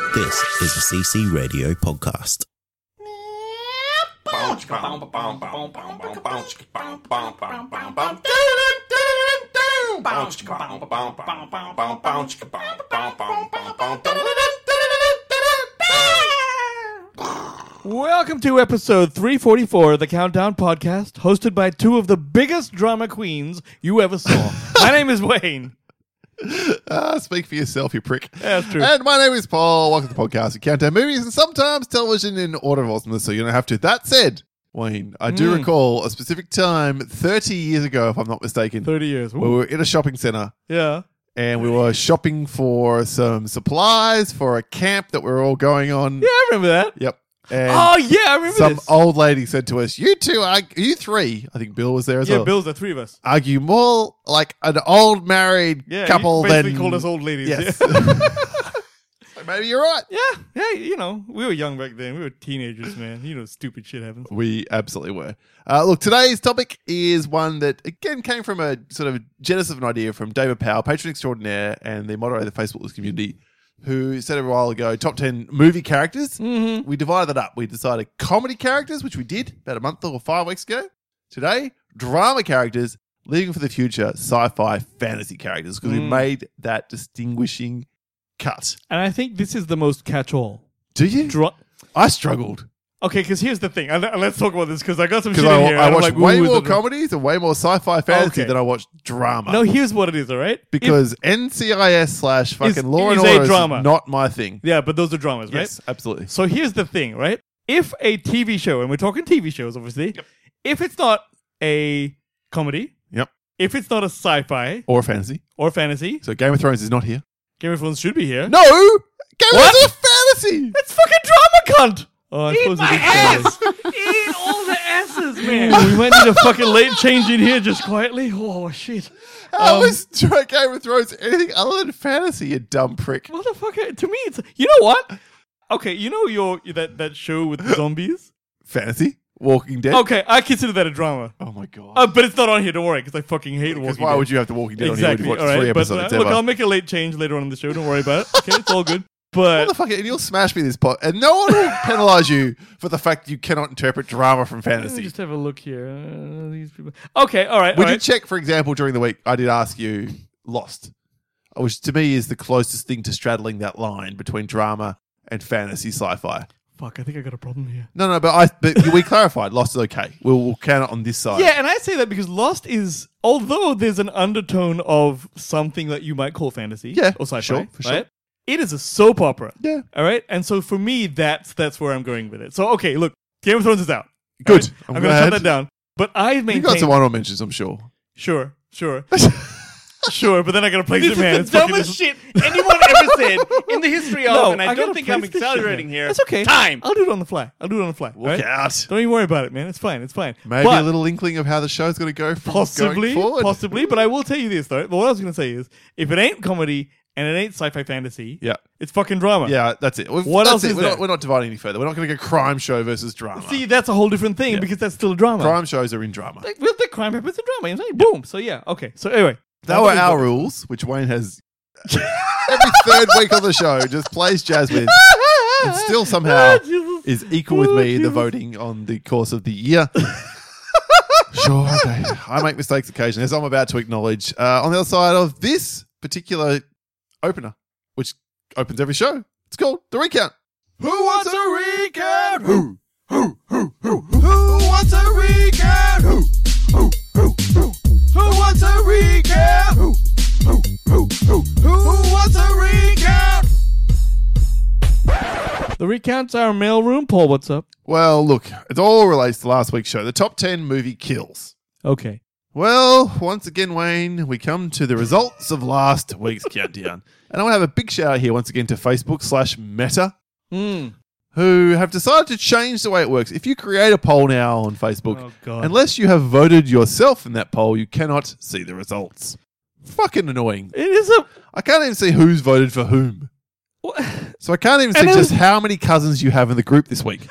This is a CC Radio podcast. Welcome to episode 344 of the Countdown Podcast, hosted by two of the biggest drama queens you ever saw. My name is Wayne. Speak for yourself, you prick. Yeah, that's true. And my name is Paul. Welcome to the podcast. We count down movies and sometimes television in order of awesomeness, so you don't have to. That said, Wayne, I do recall a specific time 30 years ago, if I'm not mistaken. 30 years. Where we were in a shopping center. Yeah. And we were shopping for some supplies for a camp that we were all going on. Yeah, I remember that. Yep. And Oh, yeah, I remember some this. old lady said to us, you three, I think Bill was there as well. Yeah, Bill's the three of us. Argue more like an old married Yeah, couple he than... basically called us old ladies. Yes. Yeah. So maybe you're right. Yeah, you know, we were young back then. We were teenagers, man. You know, stupid shit happens. We absolutely were. Look, today's topic is one that, again, came from a sort of genesis of an idea from David Powell, patron extraordinaire and the moderator of the Facebook community, who said a while ago, top 10 movie characters. Mm-hmm. We divided that up. We decided comedy characters, which we did about a month or 5 weeks ago. Today, drama characters, leaving for the future, sci-fi fantasy characters, because we made that distinguishing cut. And I think this is the most catch-all. Do you? I struggled. Okay, because here's the thing. Let's talk about this, because I got some shit Because in here. I and I'm watched like, way ooh, more the- comedies and way more sci-fi fantasy Okay. than I watched drama. No, here's what it is, all right? Because NCIS / fucking Law and is a Order is drama. not my thing. Yeah, but those are dramas, right? Yes, absolutely. So here's the thing, right? If a TV show, and we're talking TV shows, obviously, if it's not a comedy, Yep. if it's not a sci-fi Or fantasy. or fantasy, So Game of Thrones is not here. Game of Thrones should be here. No! Game of What? Thrones is fantasy! It's fucking drama, cunt! Oh, I Eat suppose my it is ass! fantasy. Eat all the asses, man! Ooh, we might need a fucking late change in here just quietly. Oh, shit. How is Game of Thrones anything other than fantasy, you dumb prick? Motherfucker, to me, it's... You know what? Okay, you know that show with the zombies? Fantasy? Walking Dead? Okay, I consider that a drama. Oh my god. But it's not on here, don't worry, because I fucking hate Because Walking why Dead. would you have the Walking Dead Exactly. on here when All you've watched 3 right, but episodes look, ever? I'll make a late change later on in the show. Don't worry about it. Okay, it's all good. But Motherfucker, and you'll smash me this pot. And no one will penalise you for the fact you cannot interpret drama from let me fantasy. just have a look here. These people. Okay, all right. We all did right. check, for example, during the week, I did ask you Lost, which to me is the closest thing to straddling that line between drama and fantasy sci-fi. Fuck, I think I got a problem here. No, but we clarified Lost is okay. We'll count it on this side. Yeah, and I say that because Lost is, although there's an undertone of something that you might call fantasy Yeah, or sci-fi, sure, for sure. right? It is a soap opera. Yeah. All right? And so for me, that's where I'm going with it. So, okay, look, Game of Thrones is out. Good. All right? I'm I'm going to glad. shut that down. But I You maintain... got some honorable mentions, I'm sure. Sure. Sure, but then I got to place This it, man. is It's the fucking- dumbest shit anyone ever said in the history of, No, and I gotta don't think I'm place this shit, accelerating man. here. That's okay. Time. I'll do it on the fly. all Look right? out. Don't even worry about it, man. It's fine. Maybe But a little inkling of how the show's going to go from possibly, going forward. possibly. But I will tell you this, though. What I was going to say is, if it ain't comedy and it ain't sci-fi fantasy, Yeah. it's fucking drama. Yeah, that's it. What That's else it. is we're there? Not, we're not dividing any further. We're not going to go crime show versus drama. See, that's a whole different thing because that's still a drama. crime shows are in drama. Like, well, the crime happens in drama. You know what I'm saying? Boom. So yeah. Okay. So anyway, That were our rules, which Wayne has every third week on the show just plays jazz with, and still somehow is equal with me in the voting on the course of the year. Sure, okay. I make mistakes occasionally, as I'm about to acknowledge. On the other side of this particular opener, which opens every show, it's called The Recount. Who wants a recount? Who wants a recount? Who wants a recount? Who wants a recount? The recounts our mailroom. Paul, what's up? Well, look, it all relates to last week's show. The top 10 movie kills. Okay. Well, once again, Wayne, we come to the results of last week's countdown. And I want to have a big shout out here once again to Facebook/Meta, who have decided to change the way it works. If you create a poll now on Facebook, Oh, God. unless you have voted yourself in that poll, you cannot see the results. Fucking annoying. It is a. I can't even see who's voted for whom. So I can't even see And just how many cousins you have in the group this week.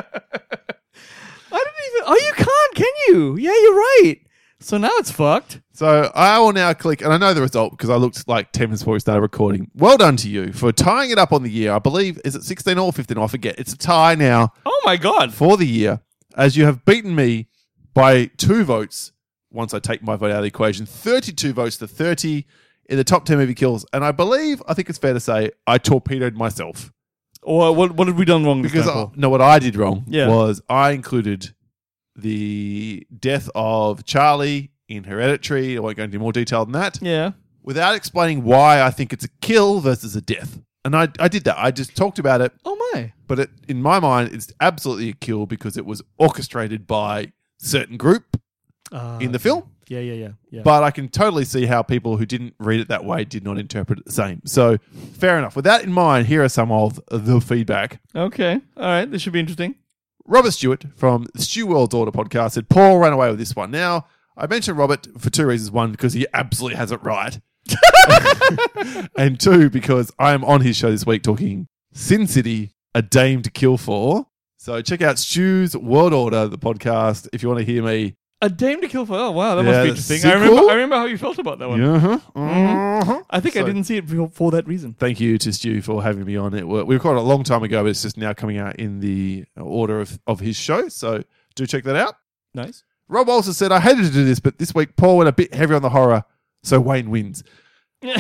I didn't even. Oh, you can't, can you? Yeah, you're right. So now it's fucked. So I will now click, and I know the result because I looked like 10 minutes before we started recording. Well done to you for tying it up on the year. I believe, is it 16 or 15? I forget. It's a tie now Oh my God. for the year, as you have beaten me by 2 votes once I take my vote out of the equation. 32 votes to 30 in the top 10 movie kills. And I think it's fair to say I torpedoed myself. Or what have we done wrong this Because, time, Paul? no, what I did wrong Yeah. was I included the death of Charlie in Hereditary. I won't go into more detail than that. Yeah. Without explaining why I think it's a kill versus a death. And I did that. I just talked about it. Oh my. But in my mind, it's absolutely a kill because it was orchestrated by a certain group in the film. Yeah. But I can totally see how people who didn't read it that way did not interpret it the same. So fair enough. With that in mind, here are some of the feedback. Okay. All right. This should be interesting. Robert Stewart from Stu World's Order podcast said, Paul ran away with this one. Now, I mentioned Robert for 2 reasons. 1, because he absolutely has it right. And 2, because I am on his show this week talking Sin City, A Dame to Kill For. So check out Stu's World Order, the podcast, if you want to hear me. A Dame to Kill For. Oh wow, that Yeah, must be the interesting. sequel? I remember how you felt about that one. I think I So- didn't see it for that reason. Thank you to Stu for having me on it. We recorded it a long time ago, but it's just now coming out in the order of his show. So do check that out. Nice. Rob also said, I hated to do this, but this week Paul went a bit heavy on the horror, so Wayne wins. My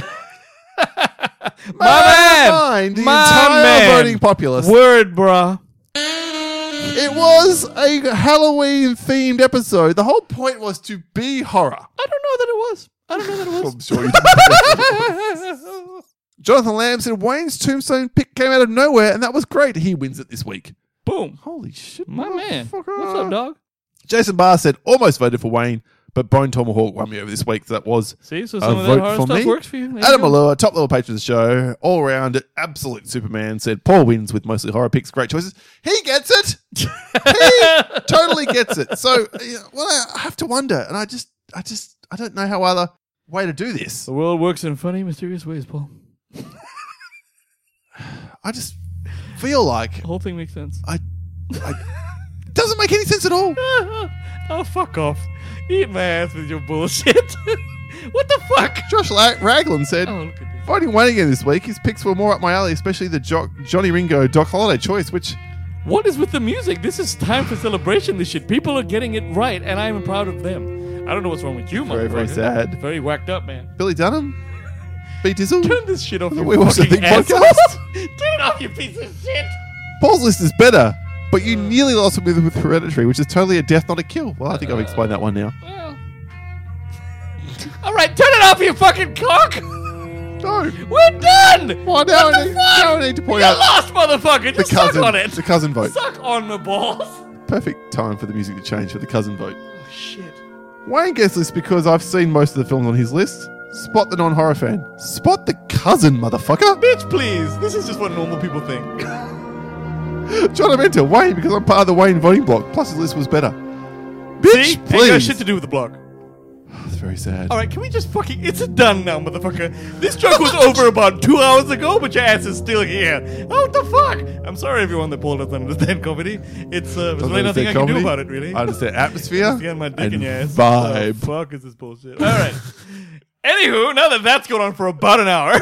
Mind, the My entire man. voting populace. Word, bruh. It was a Halloween-themed episode. The whole point was to be horror. I don't know that it was. I'm sure you didn't. Jonathan Lamb said, Wayne's Tombstone pick came out of nowhere, and that was great. He wins it this week. Boom. Holy shit. My man. motherfucker. What's up, dog? Jason Barr said, almost voted for Wayne, but Bone Tomahawk won me over this week. So that was See, so a some of that vote horror for stuff me. works for you. There you Adam go. Malua, top level patron of the show, all around absolute Superman, said Paul wins with mostly horror picks. Great choices. He gets it. He totally gets it. So, well, I have to wonder, and I don't know how other way to do this. The world works in funny, mysterious ways, Paul. I just feel like The whole thing makes sense. it doesn't make any sense at all. Oh, fuck off. Eat my ass with your bullshit. What the fuck? Josh Raglan said, Oh, look at this. voting Wayne again this week. His picks were more up my alley, especially the Johnny Ringo Doc Holliday choice, which What is with the music? This is time for celebration, this shit. People are getting it right, and I'm proud of them. I don't know what's wrong with you, Very, very motherfucker. sad. Very whacked up, man. Billy Dunham, B Dizzle. Turn this shit off, you We watched the fucking Think asshole. podcast. Turn it off, you piece of shit. Paul's list is better, but you nearly lost it with Hereditary, which is totally a death, not a kill. Well, I think I've explained that one now. Well. All right, turn it off, you fucking cock. No. We're done. Well, now What I the need, fuck? now I need to point You out lost, motherfucker. Just suck on it. the cousin vote. Suck on the balls. Perfect time for the music to change for the cousin vote. Oh, shit. Wayne gets this because I've seen most of the films on his list. Spot the non-horror fan. Spot the cousin, motherfucker. Bitch, please. This is just what normal people think. John Amenta, Wayne, because I'm part of the Wayne voting block. Plus his list was better. Bitch, See? Ain't got please. shit to do with the block. That's very sad. All right, can we just fucking... It's done now, motherfucker. This joke was over about 2 hours ago, but your ass is still here. Oh, what the fuck? I'm sorry, everyone that Paul doesn't understand comedy. It's there's really nothing I can do about it, really. I understand atmosphere Get my dick and in your ass. vibe. The fuck is this bullshit? All right. Anywho, now that that's going on for about an hour...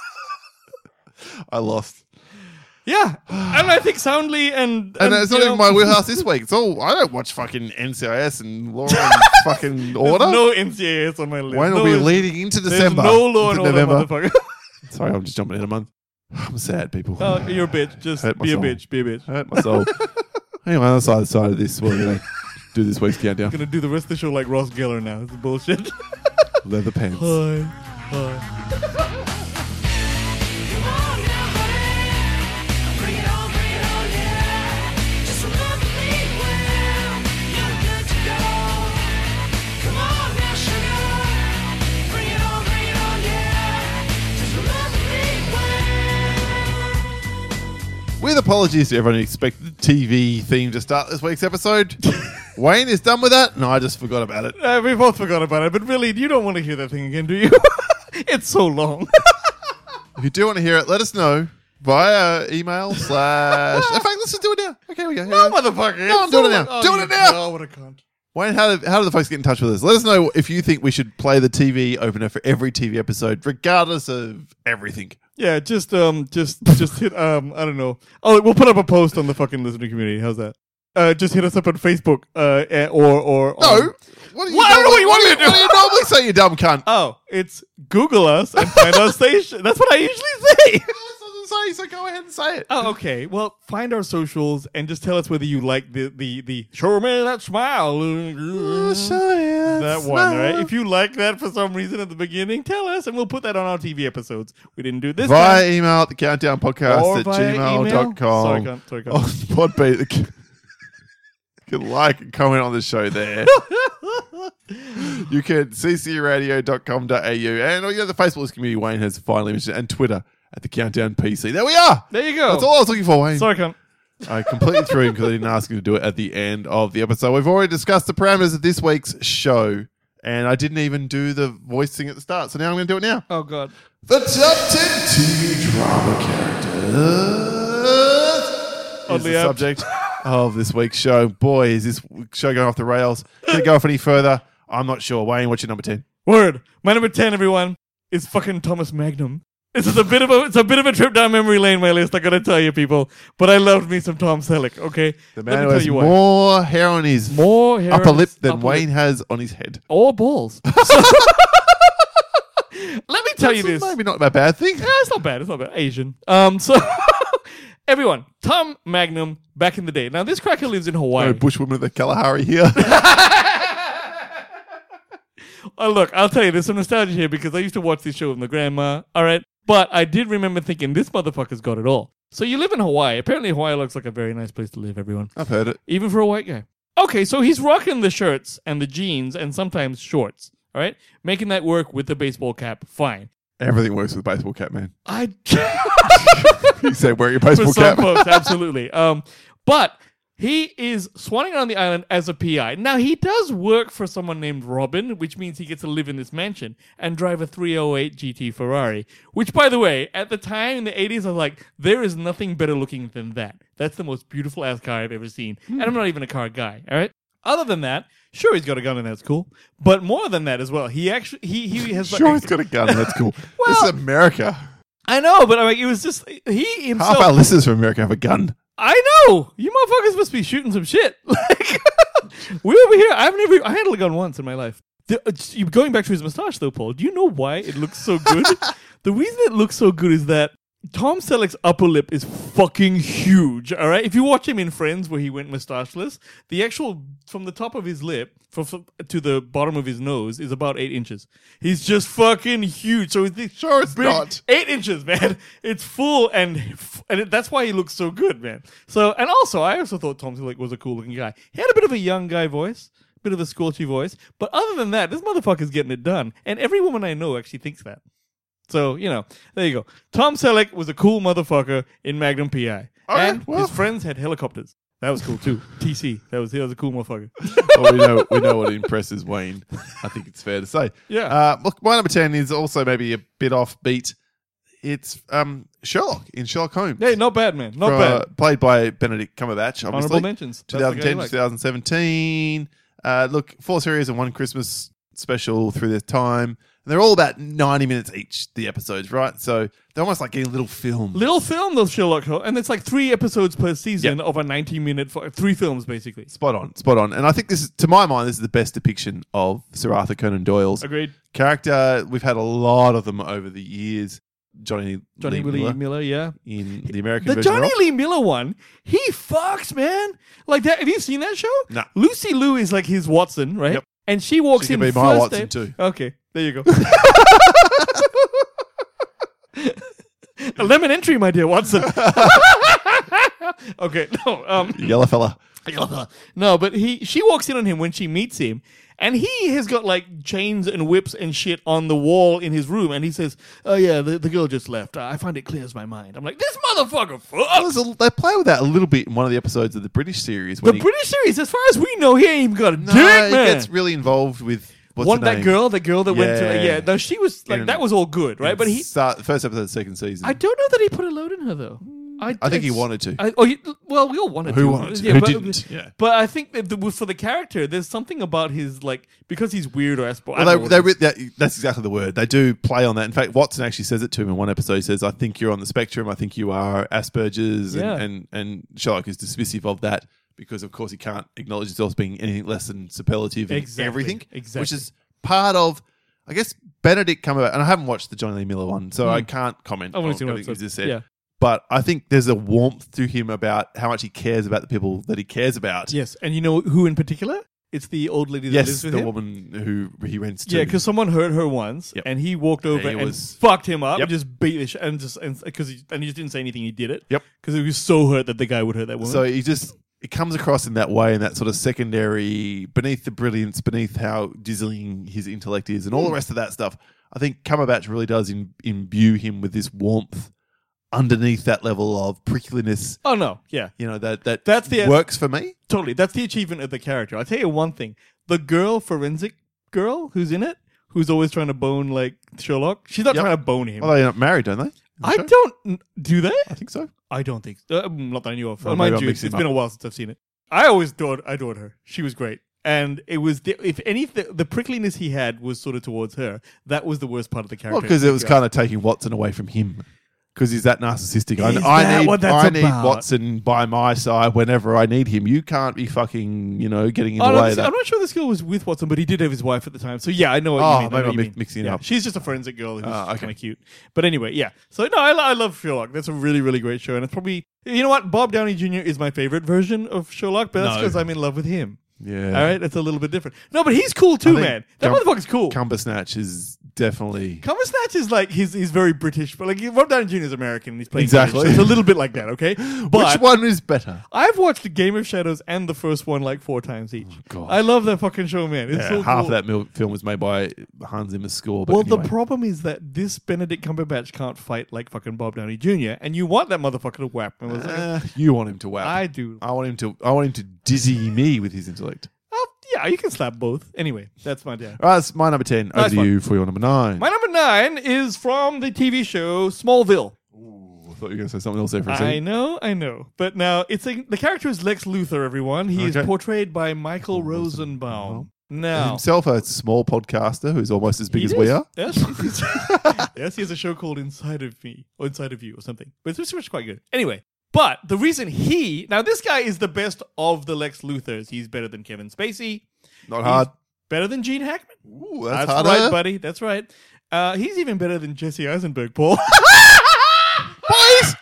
I lost. Yeah, and I think soundly and And it's not you even know, my wheelhouse this week. It's all, I don't watch fucking NCIS and Law and fucking there's Order. no NCAS on my list. Wayne will be leading into There's December. no Law and into Order, November. motherfucker. Sorry, I'm just jumping in a month. I'm sad, people. Oh, you're a bitch. Just Hurt my be a soul. bitch. Be a bitch. Hurt my soul. Anyway, on the other side of this, we're going to do this week's countdown. I'm gonna do the rest of the show like Ross Geller now. It's bullshit. Leather pants. Hi. Hi. Come on now, honey. Bring it on, yeah. Just remember me when you're good to go. Come on now, sugar. Bring it on, yeah. Just remember me when. With apologies to everyone who expected the TV theme to start this week's episode. Wayne is done with that, and I just forgot about it. We both forgot about it, but really, you don't want to hear that thing again, do you? It's so long. If you do want to hear it, let us know via email / In fact, let's just do it now. Okay, we go. No, motherfucker. No, I'm It's doing so it now. long. Doing you- it now. Oh, what a cunt. Wayne, how do the folks get in touch with us? Let us know if you think we should play the TV opener for every TV episode, regardless of everything. Yeah, just hit I don't know. Oh, we'll put up a post on the fucking listener community. How's that? Just hit us up on Facebook, or No. What do you Well, I don't know what you want me to do. What do you normally say, you dumb cunt? Oh, it's Google us and find our station. That's what I usually say. Say, so go ahead and say it. Oh, okay. Well, find our socials and just tell us whether you like the show me that smile. That one, right? If you like that for some reason at the beginning, tell us and we'll put that on our TV episodes. We didn't do it this Via time. email at thecountdownpodcast Or at via gmail.com. email. Sorry, cunt. On Podbean. You can like and comment on the show there. You can ccradio.com.au and the Facebook community Wayne has finally mentioned, and Twitter at the Countdown PC. There we are. There you go. That's all I was looking for, Wayne. Sorry, cunt. I completely threw him because I didn't ask you to do it at the end of the episode. We've already discussed the parameters of this week's show, and I didn't even do the voice thing at the start, so now I'm going to do it now. Oh, God. The top 10 TV drama characters is Oddly the apt. subject of this week's show. Boy, is this show going off the rails. Can it go off any further? I'm not sure. Wayne, what's your number 10? Word. My number 10, everyone, is fucking Thomas Magnum. This is a bit of a trip down memory lane, my list, I gotta tell you, people. But I loved me some Tom Selleck, okay? The Let man me who tell has you why. more hair on his More hair upper on lip his than upper Wayne lip. has on his head. Or balls. Let me tell you this. Maybe not a bad thing. Yeah, it's not bad. It's not bad. Asian. So everyone, Tom Magnum back in the day. Now this cracker lives in Hawaii. No bushwoman of the Kalahari here. Oh, look, I'll tell you, there's some nostalgia here because I used to watch this show with my grandma. All right, but I did remember thinking this motherfucker's got it all. So you live in Hawaii. Apparently, Hawaii looks like a very nice place to live. Everyone, I've heard it. even for a white guy. Okay, so he's rocking the shirts and the jeans and sometimes shorts. All right, making that work with the baseball cap. Fine. Everything works with a baseball cap, man. I. You say wear your For baseball some cap. folks, absolutely. But he is swanning around the island as a PI. Now, he does work for someone named Robin, which means he gets to live in this mansion and drive a 308 GT Ferrari, which, by the way, at the time in the 80s, I was like, there is nothing better looking than that. That's the most beautiful ass car I've ever seen. And I'm not even a car guy, all right? Other than that, sure, he's got a gun and that's cool. But more than that as well, he actually, he has Sure, like... he's got a gun. That's cool. This is America. I know, but like, it was just, he himself... Half our listeners from America have a gun. I know. You motherfuckers must be shooting some shit. Like, we over here. I handled a gun once in my life. Going back to his mustache, though, Paul. Do you know why it looks so good? The reason it looks so good is that Tom Selleck's upper lip is fucking huge. All right. If you watch him in Friends, where he went mustacheless, the actual from the top of his lip to the bottom of his nose is about 8 inches. He's just fucking huge. So it's Sure, it's not. 8 inches, man. It's full, and that's why he looks so good, man. So, and also, I also thought Tom Selleck was a cool looking guy. He had a bit of a young guy voice, bit of a scorchy voice, but other than that, this motherfucker's getting it done. And every woman I know actually thinks that. So, there you go. Tom Selleck was a cool motherfucker in Magnum PI. And his friends had helicopters. That was cool too. TC. That was a cool motherfucker. Well, we know what impresses Wayne. I think it's fair to say. Yeah. Look, my number 10 is also maybe a bit offbeat. It's Sherlock in Sherlock Holmes. Hey, not bad, man. Not bad. Played by Benedict Cumberbatch, obviously. Honorable mentions. That's the guy you 2010, like. 2017. Look, 4 series and 1 Christmas special through this time. And they're all about 90 minutes each, the episodes, right? So they're almost like getting little films. Little film, those Sherlock Holmes. And it's like 3 episodes per season of a 90-minute... 3 films, basically. Spot on. And I think this is, to my mind, this is the best depiction of Sir Arthur Conan Doyle's Agreed. character. We've had a lot of them over the years. Johnny Lee Miller, yeah. in the American The version. Johnny of- Lee Miller one, he fucks, man. Like that. Have you seen that show? No. Lucy Liu is like his Watson, right? Yep. And she walks She in can be first my Watson day. too. Okay, there you go. A lemon entry, my dear Watson. Okay, no, Yellow fella. no, but she walks in on him when she meets him, and he has got like chains and whips and shit on the wall in his room, and he says, "Oh yeah, the girl just left. I find it clears my mind." I'm like, this motherfucker fucks. They play with that a little bit in one of the episodes of the British series. The When British series, as far as we know, he ain't even got a no, dick, he man. gets really involved with what's her name? That girl that went to Yeah. no, she was like In- that was all good, right? But he, first episode of the second season. I don't know that he put a load in her though. I think he wanted to. Well, we all wanted to. Who wanted to? Yeah, Who but, didn't? Yeah. But I think that for the character, there's something about his, like, because he's weird or Asperger. Well, that's exactly the word. They do play on that. In fact, Watson actually says it to him in one episode. He says, I think you're on the spectrum. I think you are Asperger's. Yeah. And Sherlock is dismissive of that because, of course, he can't acknowledge himself as being anything less than superlative in everything. Exactly. Which is part of, I guess, Benedict Cumberbatch. And I haven't watched the Johnny Lee Miller one, so I can't comment I've on only seen one everything you episode. just said. Yeah. But I think there's a warmth to him about how much he cares about the people that he cares about. Yes, and you know who in particular? It's the old lady that Yes, lives with the him. woman who he rents to. Yeah, because someone hurt her once, Yep. and he walked over He and was- fucked him up Yep. and just beat the shit, and because he just didn't say anything. He did it. Yep. Because he was so hurt that the guy would hurt that woman. So it comes across in that way, in that sort of secondary, beneath the brilliance, beneath how dazzling his intellect is, and all the rest of that stuff. I think Cumberbatch really does imbue him with this warmth underneath that level of prickliness. oh no, yeah, You know, that's the- works for me. totally. That's the achievement of the character. I'll tell you one thing: the forensic girl who's in it, who's always trying to bone like Sherlock. She's not Yep. trying to bone him. Well, they're not married, don't they? I don't. Do they? I think so. I don't think. Not that I knew of. Well, Mind maybe I'm you, mixing it's them been up. a while since I've seen it. I always adored her. She was great. And it was, if anything, the prickliness he had was sort of towards her. That was the worst part of the character. Well, because it was kind of taking Watson away from him. Because he's that narcissistic. Is I that need what that's about? Watson by my side whenever I need him. You can't be fucking, getting in the Oh, way of that. I'm not sure this girl was with Watson, but he did have his wife at the time. So yeah, I know what Oh, you mean. I know maybe what I'm you mean. mixing it Yeah, up. She's just a forensic girl who's okay. kind of cute. But anyway, yeah. So no, I love Sherlock. That's a really, really great show. And it's probably, you know what? Bob Downey Jr. is my favorite version of Sherlock, but that's No. because I'm in love with him. Yeah. All right? It's a little bit different. No, but he's cool too, I think man. That motherfucker's cool. Cumbersnatch is definitely. Cumbersnatch is like he's very British, but like Rob Downey Jr. is American and he's playing Exactly. British, so it's a little bit like that, okay? But Which one is better? I've watched Game of Shadows and the first one like 4 times each. God. I love that fucking show, man. It's so half cool. of that film was made by Hans Zimmer's score. But Well, anyway. the problem is that this Benedict Cumberbatch can't fight like fucking Bob Downey Jr. and you want that motherfucker to whap. And I was like, You want him to whap. I do. I want him to dizzy me with his intellect. Oh, yeah, you can slap both. Anyway, that's my dad. All right, that's my number 10. Nice Over to one. you for your number 9. My number 9 is from the TV show Smallville. I thought you were going to say something else there for a I second. know. But now the character is Lex Luthor. Everyone, he is Okay. portrayed by Michael Rosenbaum. Now, Himself a small podcaster who's almost as big as we are. Yes, yes, he has a show called Inside of Me or Inside of You or something. But it's quite good. Anyway, but the reason this guy is the best of the Lex Luthors. He's better than Kevin Spacey. Not hard. Better than Gene Hackman. Ooh, That's harder. right, buddy. That's right. He's even better than Jesse Eisenberg, Paul. Boys!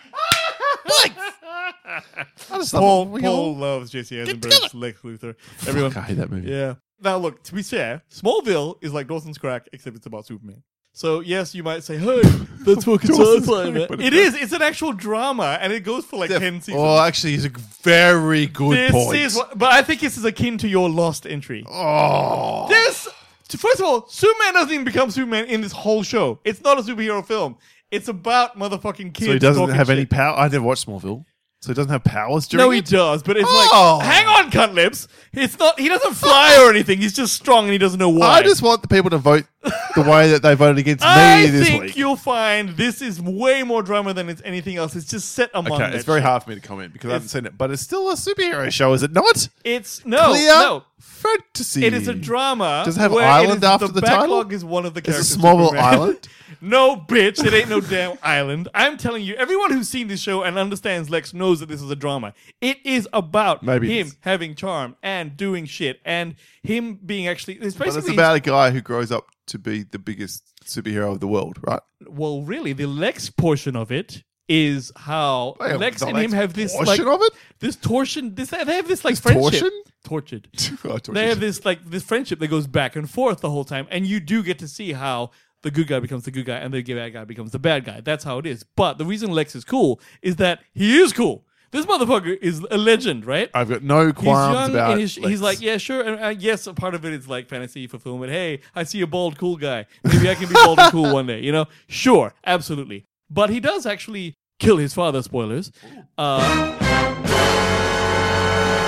I just Paul love it. loves Jesse Eisenberg's Lex Luthor. Everyone. I hate that movie. Yeah. Now, look, to be fair, Smallville is like Dawson's Crack, except it's about Superman. So, yes, you might say, hey, that's fucking Dawson's sci-fi, Creek, man. but It is. It's an actual drama, and it goes for like 10 seasons. Oh, actually, it's a very good This point. is but I think this is akin to your Lost entry. Oh. First of all, Superman doesn't even become Superman in this whole show. It's not a superhero film. It's about motherfucking kids. So he doesn't talking have any shit. power? I never watched Smallville. So he doesn't have powers during No, he it? does, but it's Oh. like, hang on, cunt lips. It's not. He doesn't fly or anything. He's just strong, and he doesn't know why. I just want the people to vote the way that they voted against I me this think week. you'll find this is way more drama than it's anything else. It's just set among. Okay, that it's very shit. hard for me to comment because I haven't seen it, but it's still a superhero show, is it not? It's no, Clear no. fantasy. It is a drama. Does it have where island it is, after the title? backlog is one of the Is it characters. Smallville Superman. Island? No, bitch. It ain't no damn island. I'm telling you, everyone who's seen this show and understands Lex knows that this is a drama. It is about Maybe it him is. having charm and doing shit and him being actually. It's But it's basically about a guy who grows up to be the biggest superhero of the world, right? well, really, the Lex portion of it is how Wait, Lex the and Lex him have this portion like of it? this torsion. They have this like This friendship. torsion? Tortured. Oh, tortured. They have this friendship that goes back and forth the whole time, and you do get to see how the good guy becomes the good guy and the bad guy becomes the bad guy. That's how it is. But the reason Lex is cool is that he is cool. This motherfucker is a legend, right? I've got no He's qualms young about and he's Lex. like, yeah, sure. And yes, a part of it is like fantasy fulfillment. Hey, I see a bald, cool guy. Maybe I can be bald and cool one day. You know, sure, absolutely. But he does actually kill his father. Spoilers.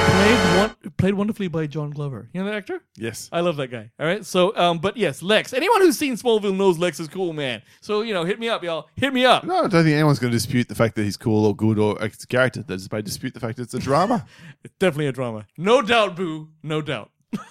Played wonderfully by John Glover. You know that actor? Yes. I love that guy. All right. So, but yes, Lex. Anyone who's seen Smallville knows Lex is cool, man. So, hit me up, y'all. Hit me up. No, I don't think anyone's going to dispute the fact that he's cool or good or it's a character. They just may dispute the fact that it's a drama. It's definitely a drama. No doubt, Boo. No doubt.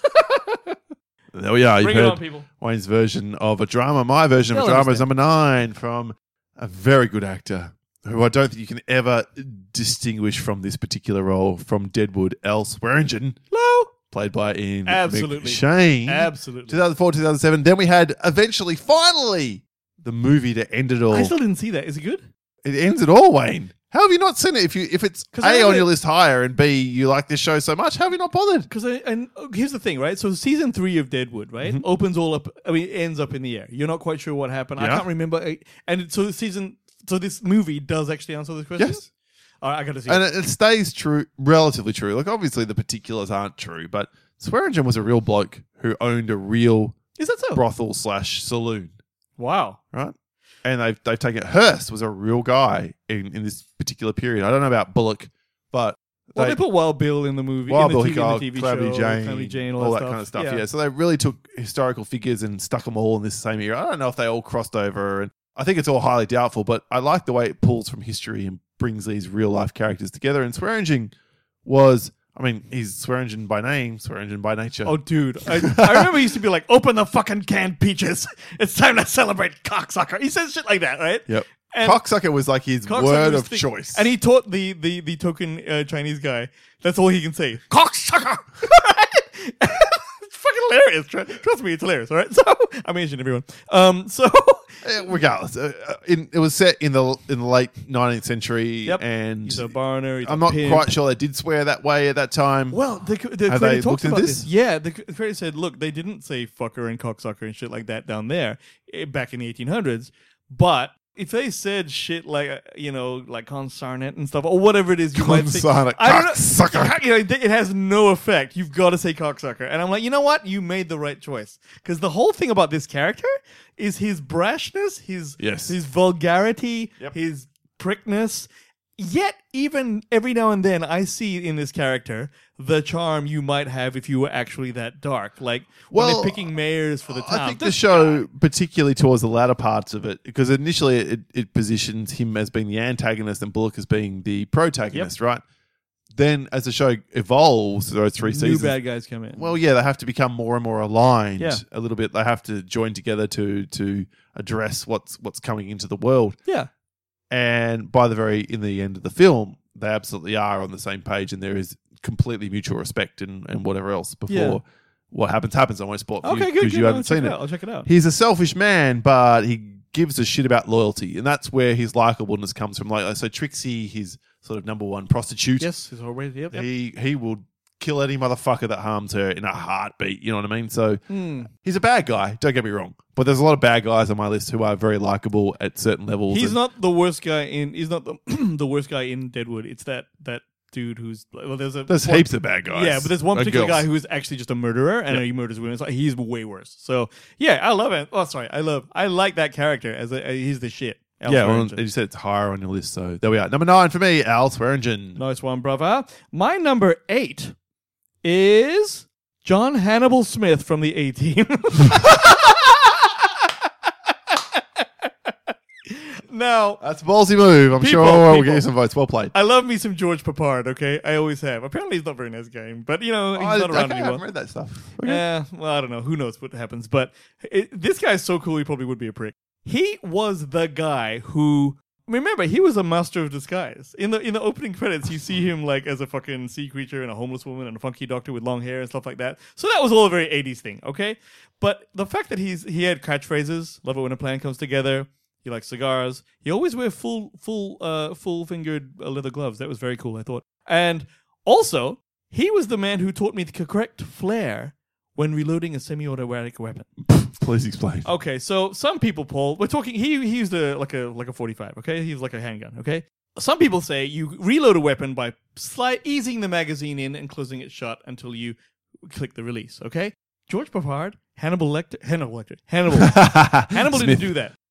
There we are. Bring You've it heard on, people. Wayne's version of a drama. My version of a They'll drama is understand. number 9 from a very good actor who I don't think you can ever distinguish from this particular role from Deadwood, Al Swearingen, Hello. played by Ian Absolutely. McShane. Absolutely. 2004, 2007. Then we had eventually, finally, the movie to end it all. I still didn't see that. Is it good? It ends it all, Wayne. How have you not seen it? If it's 'Cause I A, know on it- your list higher, and B, you like this show so much, how have you not bothered? Because here's the thing, right? So season 3 of Deadwood, right, opens all up. I mean, it ends up in the air. You're not quite sure what happened. I Yeah. can't remember. And so this movie does actually answer this question. Yes. All right, I got to see. And it. it stays true, relatively true. Like, obviously, the particulars aren't true, but Swearingen was a real bloke who owned a real Is that so? brothel / saloon, Wow. right? And they've taken Hearst was a real guy in this particular period. I don't know about Bullock, but Well, they put Wild Bill in the movie. Wild in Bill the TV, Hickok, in the TV Calamity show, Jane, Calamity Jane, all that kind of stuff. Yeah. So they really took historical figures and stuck them all in this same era. I don't know if they all crossed over, and I think it's all highly doubtful. But I like the way it pulls from history and brings these real life characters together. And Swearingen was, I mean, he's Swearingen by name, Swearingen by nature. Oh, dude. I remember he used to be like, open the fucking canned peaches. It's time to celebrate cocksucker. He says shit like that, right? Yep. And Cocksucker was like his Cocksucker word was of the- choice. And he taught the token Chinese guy. That's all he can say. Cocksucker! It's fucking hilarious. Trust me, it's hilarious, all right? So, I'm Asian, everyone. Regardless, it was set in the late 19th century, Yep. and He's a barner. He's I'm a not pimp. quite sure they did swear that way at that time. Well, the Have credit they talks looked into about this? Yeah, the credit said, look, they didn't say fucker and cocksucker and shit like that down there back in the 1800s, but if they said shit like, like consarnet and stuff, or whatever it is you might think. Consarnet, I don't know. cocksucker. It has no effect. You've got to say cocksucker. And I'm like, you know what? You made the right choice. Because the whole thing about this character is his brashness, his vulgarity, his prickness. Yet, even every now and then, I see in this character the charm you might have if you were actually that dark. Like, when Well, they're picking mayors for the town. I think the show, particularly towards the latter parts of it, because initially it positions him as being the antagonist and Bullock as being the protagonist, right? Then, as the show evolves, those 3 new seasons, bad guys come in. well, yeah, they have to become more and more aligned Yeah. a little bit. They have to join together to address what's coming into the world. yeah. And in the end of the film, they absolutely are on the same page, and there is completely mutual respect and whatever else before Yeah. what happens. I won't spoil it for you Okay, good. because you haven't seen it. I'll check it out. He's a selfish man, but he gives a shit about loyalty, and that's where his likableness comes from. Like, so Trixie, his sort of number one prostitute, Yes, it's already. Yep. he will kill any motherfucker that harms her in a heartbeat. You know what I mean? So Hmm. he's a bad guy. Don't get me wrong, but there's a lot of bad guys on my list who are very likable at certain levels. He's and- not the worst guy in. He's not the the worst guy in Deadwood. It's that dude who's There's heaps of bad guys. Yeah, but there's one And particular girls. guy who is actually just a murderer, and he murders women. So he's way worse. So yeah, I love it. Oh, sorry, I like that character as he's the shit. Al Yeah, well, Swearingen. you said it's higher on your list, so there we are. Number 9 for me, Al Swearingen. Nice one, brother. My number 8 is John Hannibal Smith from the A-Team. Now, That's a ballsy move. I'm sure we'll give you some votes. Well played. I love me some George Papard, okay? I always have. Apparently he's not a very nice guy, but he's not around I anymore. haven't read that stuff. Okay. Yeah, well, I don't know. Who knows what happens? But this guy's so cool, he probably would be a prick. He was the guy who, remember, he was a master of disguise. In the opening credits, you see him like as a fucking sea creature and a homeless woman and a funky doctor with long hair and stuff like that. So that was all a very 80s thing, okay? But the fact that he had catchphrases, love it when a plan comes together. He likes cigars. He always wear full fingered leather gloves. That was very cool, I thought. And also, he was the man who taught me the correct flare when reloading a semi-automatic weapon. Please explain. Okay, so some people, Paul, we're talking. He used like a 45. Okay, he was like a handgun. Okay, some people say you reload a weapon by easing the magazine in and closing it shut until you click the release. Okay, George Papard, Hannibal didn't do that.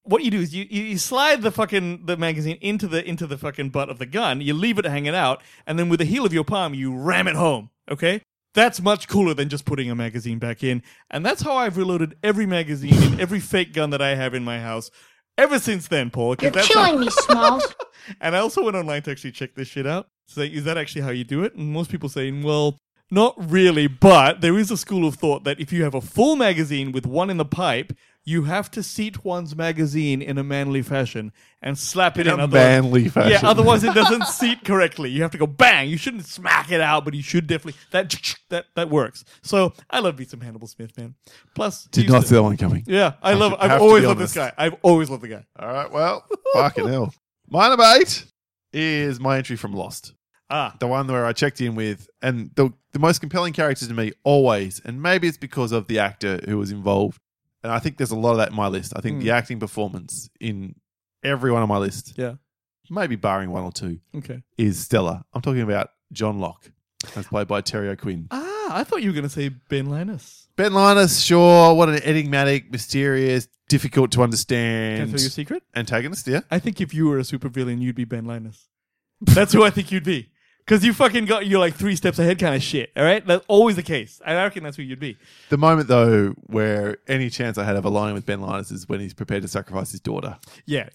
what you do is you slide the magazine into the fucking butt of the gun. You leave it hanging out, and then with the heel of your palm, you ram it home. Okay. That's much cooler than just putting a magazine back in. And that's how I've reloaded every magazine in every fake gun that I have in my house ever since then, Paul. You're killing me, Smalls. And I also went online to actually check this shit out. So is that actually how you do it? And most people saying, well, not really, but there is a school of thought that if you have a full magazine with one in the pipe, you have to seat one's magazine in a manly fashion and slap it in. a manly fashion. Yeah, otherwise it doesn't seat correctly. You have to go bang. You shouldn't smack it out, but you should definitely. That works. So I love me some Hannibal Smith, man. Plus, Did not see that one coming. Yeah, I've have to always be loved this honest. guy. I've always loved the guy. All right, well, fucking hell. My number 8 is my entry from Lost. Ah, The one where I checked in with, and the most compelling characters to me always, and maybe it's because of the actor who was involved, and I think there's a lot of that in my list. I think the acting performance in every one on my list, yeah. maybe barring one or two, Okay. is stellar. I'm talking about John Locke, as played by Terry O'Quinn. Ah, I thought you were going to say Ben Linus. Ben Linus, sure, what an enigmatic, mysterious, difficult to Can I understand tell you a secret? antagonist, yeah? I think if you were a supervillain, you'd be Ben Linus. That's who I think you'd be. Because you fucking you're like 3 steps ahead kind of shit, all right? That's always the case. I reckon that's who you'd be. The moment, though, where any chance I had of aligning with Ben Linus is when he's prepared to sacrifice his daughter. Yeah.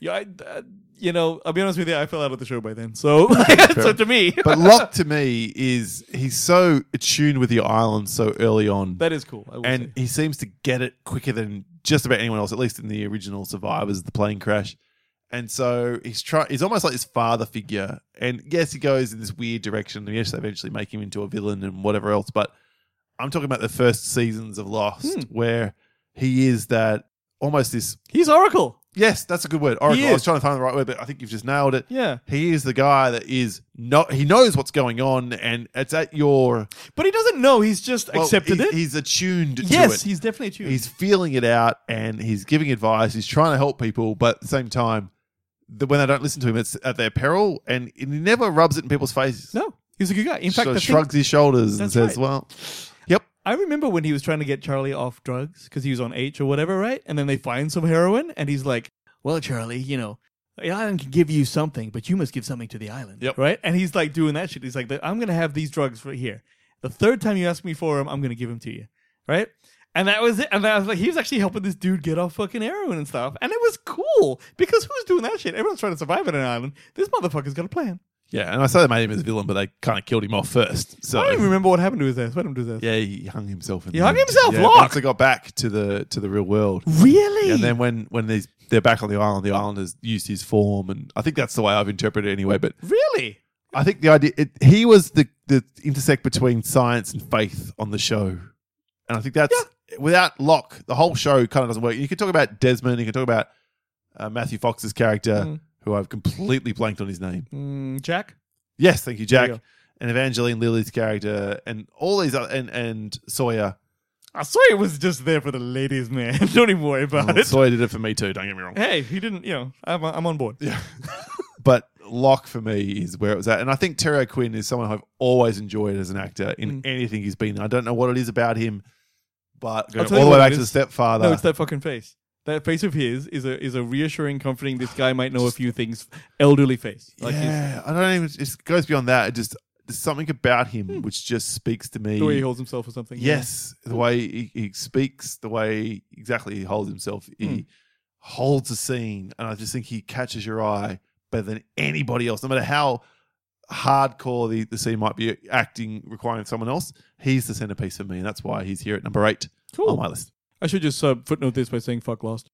I'll be honest with you, I fell out of the show by then. So, so to me, But Locke, to me, he's so attuned with the island so early on. that is cool. I will And say. he seems to get it quicker than just about anyone else, at least in the original Survivors of the plane crash. And so he's almost like this father figure. And yes, he goes in this weird direction. And yes, they eventually make him into a villain and whatever else. But I'm talking about the first seasons of Lost where he is that almost this. He's Oracle. Yes, that's a good word. Oracle. He I was is. trying to find the right word, but I think you've just nailed it. Yeah. He is the guy that is not. He knows what's going on, and it's at your. But he doesn't know. He's just accepted it. He's attuned to Yes, it. he's definitely tuned. He's feeling it out, and he's giving advice. He's trying to help people, but at the same time, when they don't listen to him, it's at their peril, and he never rubs it in people's faces. No, he's a good guy. In fact, So the shrugs thing, his shoulders and That's says, right. "Well, yep." I remember when he was trying to get Charlie off drugs because he was on H or whatever, right? And then they find some heroin, and he's like, well, Charlie, the island can give you something, but you must give something to the island. Yep. Right? And he's like doing that shit. He's like, I'm going to have these drugs right here. The third time you ask me for them, I'm going to give them to you. Right? And that was it. And I was like, he was actually helping this dude get off fucking heroin and stuff. And it was cool because who's doing that shit? Everyone's trying to survive on an island. This motherfucker's got a plan. Yeah, and I say they made him as a villain, but they kind of killed him off first. So I don't even remember what happened to his ass. What happened to his ass? yeah, he hung himself. He hung himself, Yeah, Locke? once they got back to the real world. Really? And then when they're back on the island has used his form, and I think that's the way I've interpreted it anyway. But Really? I think the idea he was the intersect between science and faith on the show, and I think that's without Locke, the whole show kind of doesn't work. You can talk about Desmond, you can talk about Matthew Fox's character, who I've completely blanked on his name. Jack? Yes, thank you, There Jack, you go. and Evangeline Lilly's character, and all these other, and Sawyer. I saw it was just there for the ladies, man. Don't even worry about it. Sawyer did it for me too. Don't get me wrong. Hey, he didn't, I'm on board. Yeah. But Locke for me is where it was at. And I think Terry O'Quinn is someone I've always enjoyed as an actor in anything he's been in. I don't know what it is about him, but going tell all you the way what back it to The is. Stepfather. No, it's that fucking face. That face of his is a reassuring, comforting, this guy might know a few things, elderly face. Like yeah, I don't even, it goes beyond that. It just, there's something about him which just speaks to me. the way he holds himself or something. Yes, the way he speaks, the way exactly he holds himself. He holds a scene, and I just think he catches your eye better than anybody else. No matter how hardcore the scene might be acting requiring someone else, he's the centerpiece for me, and that's why he's here at number 8 Cool. on my list. I should just footnote this by saying fuck Lost.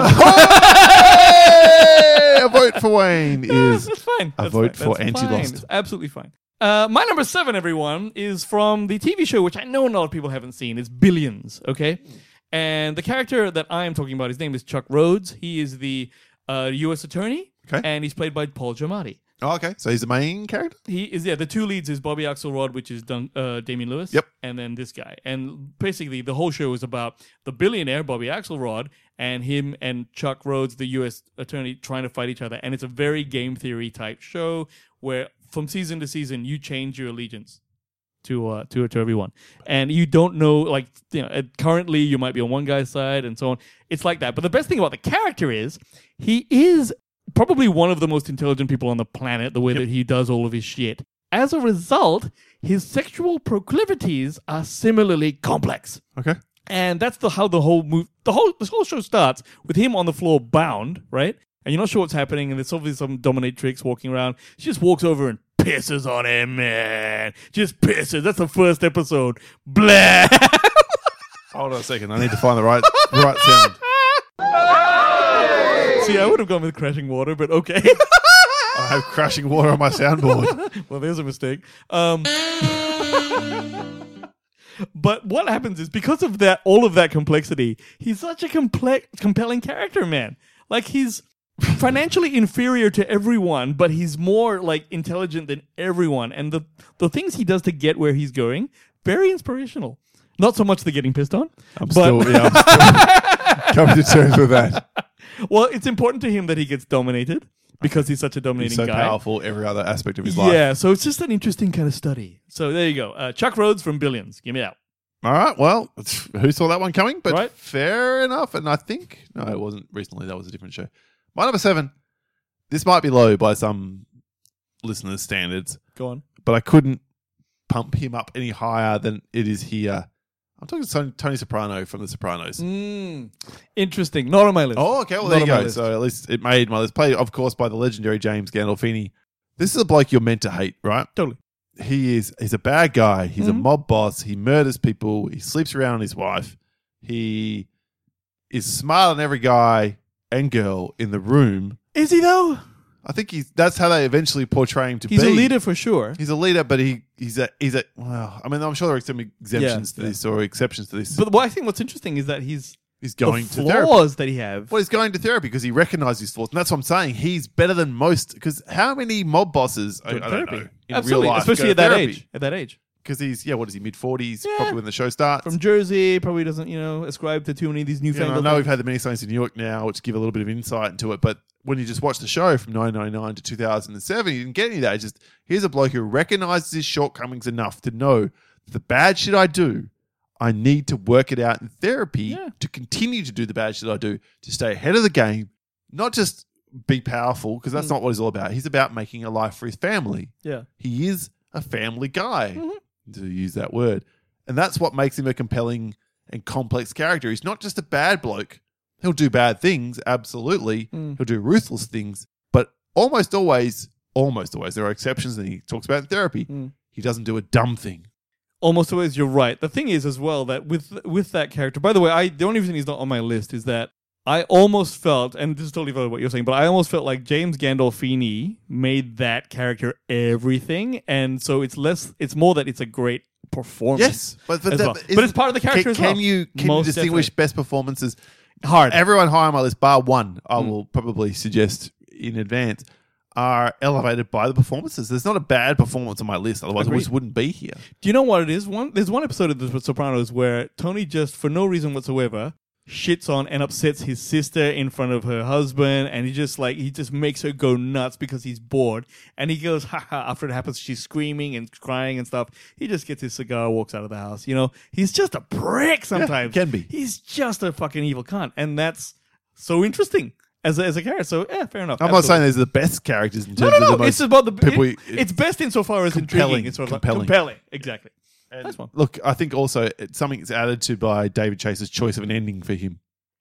Hey, a vote for Wayne is That's fine. a That's vote fine. for That's anti-Lost. fine. It's absolutely fine. My number 7, everyone, is from the TV show, which I know a lot of people haven't seen. It's Billions, okay? And the character that I am talking about, his name is Chuck Rhodes. He is the U.S. attorney, Okay. and he's played by Paul Giamatti. Oh, okay, so he's the main character. He is, the two leads is Bobby Axelrod, which is Damian Lewis. Yep. And then this guy. And basically, the whole show is about the billionaire, Bobby Axelrod, and him and Chuck Rhodes, the U.S. attorney, trying to fight each other. And it's a very game theory type show where from season to season, you change your allegiance. to everyone. And you don't know, like, currently you might be on one guy's side and so on. It's like that. But the best thing about the character is he is probably one of the most intelligent people on the planet, the way that he does all of his shit. As a result, his sexual proclivities are similarly complex. Okay. And that's how this whole show starts with him on the floor bound, right? And you're not sure what's happening, and there's obviously some dominatrix walking around. She just walks over and pisses on him, man. Just pisses. That's the first episode. Blah. Hold on a second. I need to find the right sound. See, I would have gone with crashing water, but okay. I have crashing water on my soundboard. Well, there's a mistake. But what happens is, because of that, all of that complexity, he's such a compelling character, man. Like, he's financially inferior to everyone, but he's more like intelligent than everyone. And the things he does to get where he's going, very inspirational. Not so much the getting pissed on. I'm still coming to terms with that. Well, it's important to him that he gets dominated because he's such a dominating He's so guy. powerful every other aspect of his life. Yeah, so it's just an interesting kind of study. So there you go. Chuck Rhodes from Billions. Give me that. All right. Well, who saw that one coming? But Right. fair enough. And I think, no, it wasn't recently. That was a different show. My number 7. This might be low by some listeners' standards, Go on. but I couldn't pump him up any higher than it is here. I'm talking Tony Soprano from The Sopranos. Interesting. Not on my list. Oh, okay. Well, Not there you on my go. list. So at least it made my list. Played, of course, by the legendary James Gandolfini. This is a bloke you're meant to hate, right? Totally. He's a bad guy. He's a mob boss. He murders people. He sleeps around with his wife. He is smarter than every guy and girl in the room. Is he, though? I think that's how they eventually portray him to be. He's a leader for sure. He's a leader, but he's a well, I mean, I'm sure there are some exemptions to this or exceptions to this. But I think what's interesting is that he's going the to therapy. flaws that he have. Well, he's going to therapy because he recognizes his flaws. And that's what I'm saying. He's better than most. Because how many mob bosses, I don't know, in Absolutely. real life, Especially at that age. At that age. Because he's, what is he, mid-40s, Yeah. probably when the show starts. From Jersey, probably doesn't, ascribe to too many of these I newfangled know we've things. had the mini-scenes in New York now, which give a little bit of insight into it. But when you just watch the show from 1999 to 2007, you didn't get any of that. It's just, here's a bloke who recognizes his shortcomings enough to know the bad shit I do, I need to work it out in therapy to continue to do the bad shit I do, to stay ahead of the game, not just be powerful, because that's not what he's all about. He's about making a life for his family. Yeah. He is a family guy, to use that word. And that's what makes him a compelling and complex character. He's not just a bad bloke. He'll do bad things, absolutely. He'll do ruthless things. But almost always, there are exceptions that he talks about in therapy. He doesn't do a dumb thing. Almost always, you're right. The thing is as well that with that character, by the way, the only reason he's not on my list is that I almost felt, and this is totally valid what you're saying, but I almost felt like James Gandolfini made that character everything, and so it's more that it's a great performance. Yes, but it's part of the character as well. Can you Most distinguish definitely. best performances? Hard. Everyone high on my list, bar one, I will probably suggest in advance, are elevated by the performances. There's not a bad performance on my list, otherwise Agreed. I just wouldn't be here. Do you know what it is? There's one episode of The Sopranos where Tony just, for no reason whatsoever, shits on and upsets his sister in front of her husband, and he just makes her go nuts because he's bored, and he goes ha after it happens. She's screaming and crying and stuff. He just gets his cigar, walks out of the house. He's just a prick sometimes. can be. He's just a fucking evil cunt, and that's so interesting as a character. So yeah, fair enough. I'm not saying they're the best characters in terms No. of the most It's about the people. it's best insofar as compelling, intriguing. It's sort of compelling. compelling. Exactly. Nice one. Look, I think also it's something that's added to by David Chase's choice of an ending for him.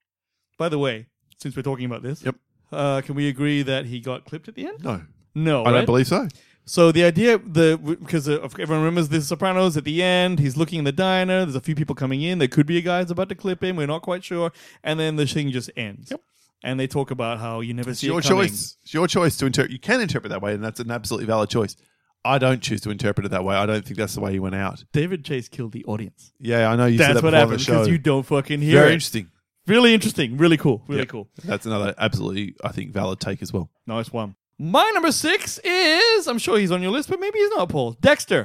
By the way, since we're talking about this, Yep. Can we agree that he got clipped at the end? No, No, I right? don't believe so. So the idea, because everyone remembers the Sopranos at the end, he's looking in the diner. There's a few people coming in. There could be a guy that's about to clip him. We're not quite sure. And then the thing just ends. Yep. And they talk about how you never It's see your it coming. choice. It's your choice to interpret. You can interpret that way, and that's an absolutely valid choice. I don't choose to interpret it that way. I don't think that's the way he went out. David Chase killed the audience. Yeah, I know you said That's that what before on the happened show. because you don't fucking hear Very it. interesting. Really interesting. Really cool. Really Yep. cool. That's another absolutely, I think, valid take as well. Nice one. My number 6 is, I'm sure he's on your list, but maybe he's not, Paul. Dexter.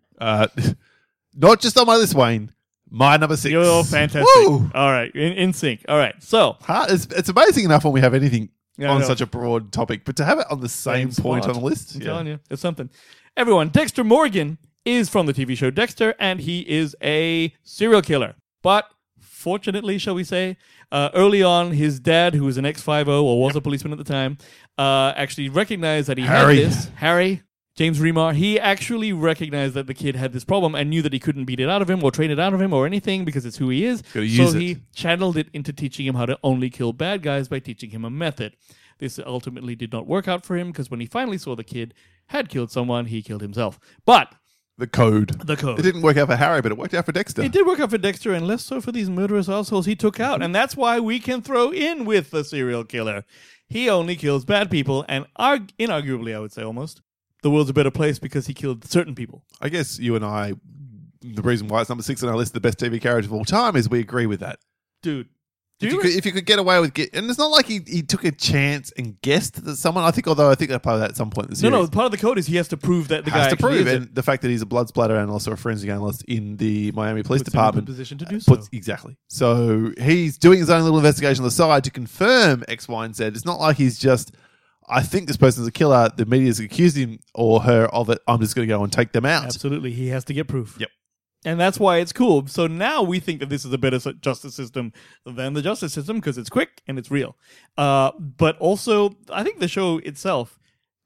Not just on my list, Wayne. My number 6. You're fantastic. Woo! All right. In sync. All right. So, It's amazing enough when we have anything Yeah, I on know. such a broad topic, but to have it on the same point spot. on the list, I'm telling you, it's something. Everyone, Dexter Morgan is from the TV show Dexter, and he is a serial killer. But fortunately, shall we say, early on, his dad, who was an ex-50 or was a policeman at the time, actually recognized that he had this. Harry, James Remar, he actually recognized that the kid had this problem and knew that he couldn't beat it out of him or train it out of him or anything because it's who he is. So he channeled it into teaching him how to only kill bad guys by teaching him a method. This ultimately did not work out for him because when he finally saw the kid had killed someone, he killed himself. But The code. It didn't work out for Harry, but it worked out for Dexter. It did work out for Dexter, and less so for these murderous assholes he took out. And that's why we can throw in with the serial killer. He only kills bad people, and inarguably, I would say almost, the world's a better place because he killed certain people. I guess you and I, the reason why it's number 6 on our list of the best TV characters of all time is we agree with that. Dude. If you could get away with and it's not like he took a chance and guessed that someone. I think part of that at some point in the series. No, part of the code is he has to prove that the guy has to prove, is and the fact that he's a blood splatter analyst or a forensic analyst in the Miami Police puts him in a Department good position to do so. Exactly. So he's doing his own little investigation on the side to confirm X, Y, and Z. It's not like he's just, I think this person's a killer. The media's accused him or her of it. I'm just going to go and take them out. Absolutely, he has to get proof. Yep. And that's why it's cool. So now we think that this is a better justice system than the justice system because it's quick and it's real. But also, I think the show itself,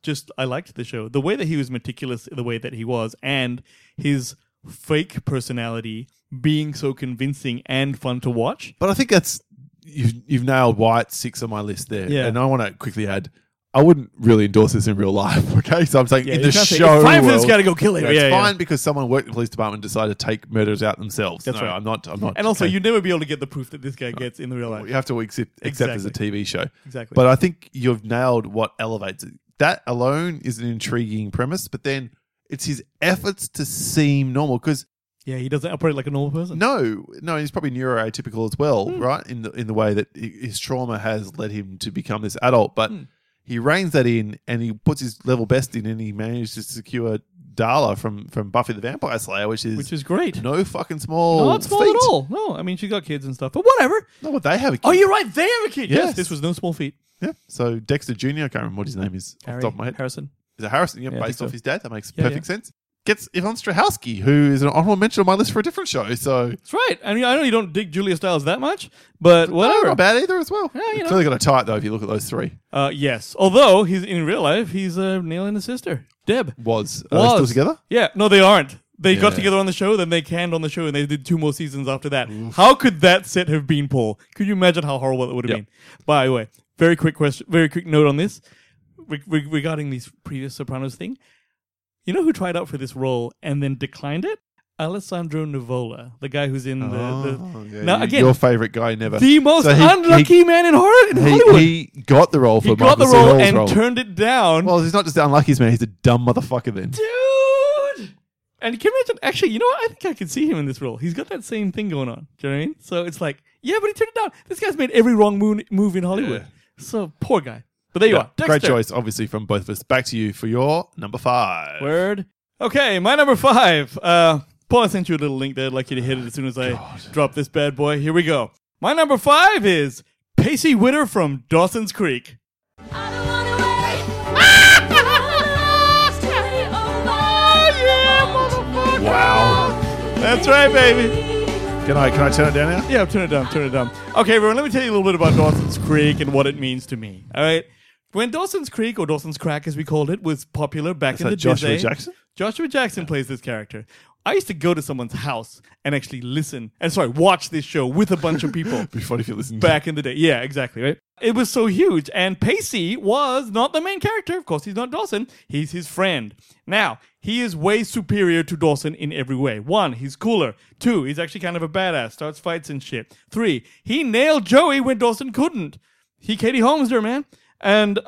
I liked the show. The way that he was meticulous, the way that he was, and his fake personality being so convincing and fun to watch. But I think that's, you've nailed why it's 6 on my list there. Yeah. And I want to quickly add, I wouldn't really endorse this in real life, okay? So I'm saying in the show it's fine for this world, guy to go kill him. it's fine because someone worked in the police department and decided to take murderers out themselves. That's right. I'm not. And also, you'd never be able to get the proof that this guy gets in the real life. You have to accept as a TV show. Exactly. But I think you've nailed what elevates it. That alone is an intriguing premise, but then it's his efforts to seem normal because yeah, he doesn't operate like a normal person. No, he's probably neuroatypical as well, right? In the way that his trauma has led him to become this adult, but he reins that in and he puts his level best in and he managed to secure Darla from Buffy the Vampire Slayer, which is great. No fucking small Not small feat. at all. No, I mean, she got kids and stuff, but whatever. No, but they have a kid. Oh, you're right. They have a kid. Yes, Yes. this was no small feat. Yeah. So Dexter Jr., I can't remember what his name is off the top of my head. Harrison. Is it Harrison? Yeah, Yeah, I based think off so. his dad. That makes Yeah, perfect sense. Gets Ivan Strahovski, who is an honorable mention on my list for a different show. So That's right. I mean, I know you don't dig Julia Stiles that much, but whatever. not bad either as well. Yeah, you know. Clearly got a type though if you look at those three. Yes. Although he's in real life, he's nailing his sister, Deb. Was. Are they still together? Yeah. No, they aren't. They got Yeah. together on the show, then they canned on the show, and they did 2 more seasons after that. How could that set have been, Paul? Could you imagine how horrible it would have Yep. been? By the way, very quick note on this regarding these previous Sopranos thing. You know who tried out for this role and then declined it? Alessandro Nivola, the guy who's in Yeah, Now, again, your favorite guy never. the most So unlucky man in Hollywood. He got the role for He got the Michael C. role Hall's and role. turned it down. Well, he's not just the unluckiest man; he's a dumb motherfucker. Then Dude! And can you imagine? Actually, you know what? I think I could see him in this role. He's got that same thing going on. Do you know what I mean? So it's like, yeah, but he turned it down. This guy's made every wrong move in Hollywood. So poor guy. But there you are. great Dexter. choice, obviously, from both of us. Back to you for your number 5. Word. Okay, my number 5. Paul, I sent you a little link there. I'd like you to hit it as soon as I drop this bad boy. Here we go. My number 5 is Pacey Witter from Dawson's Creek. I don't wanna wait. Wow. That's right, baby. Can I turn it down now? Yeah, turn it down. Okay, everyone, let me tell you a little bit about Dawson's Creek and what it means to me. All right? When Dawson's Creek, or Dawson's Crack as we called it, was popular back in the Joshua day. Jackson? Joshua Jackson plays this character. I used to go to someone's house and actually watch this show with a bunch of people. It'd be funny if you listened. Back in the day. Yeah, exactly, right? It was so huge. And Pacey was not the main character. Of course, he's not Dawson. He's his friend. Now, he is way superior to Dawson in every way. 1, he's cooler. 2, he's actually kind of a badass. Starts fights and shit. 3, he nailed Joey when Dawson couldn't. He Katie Holmes her, man. And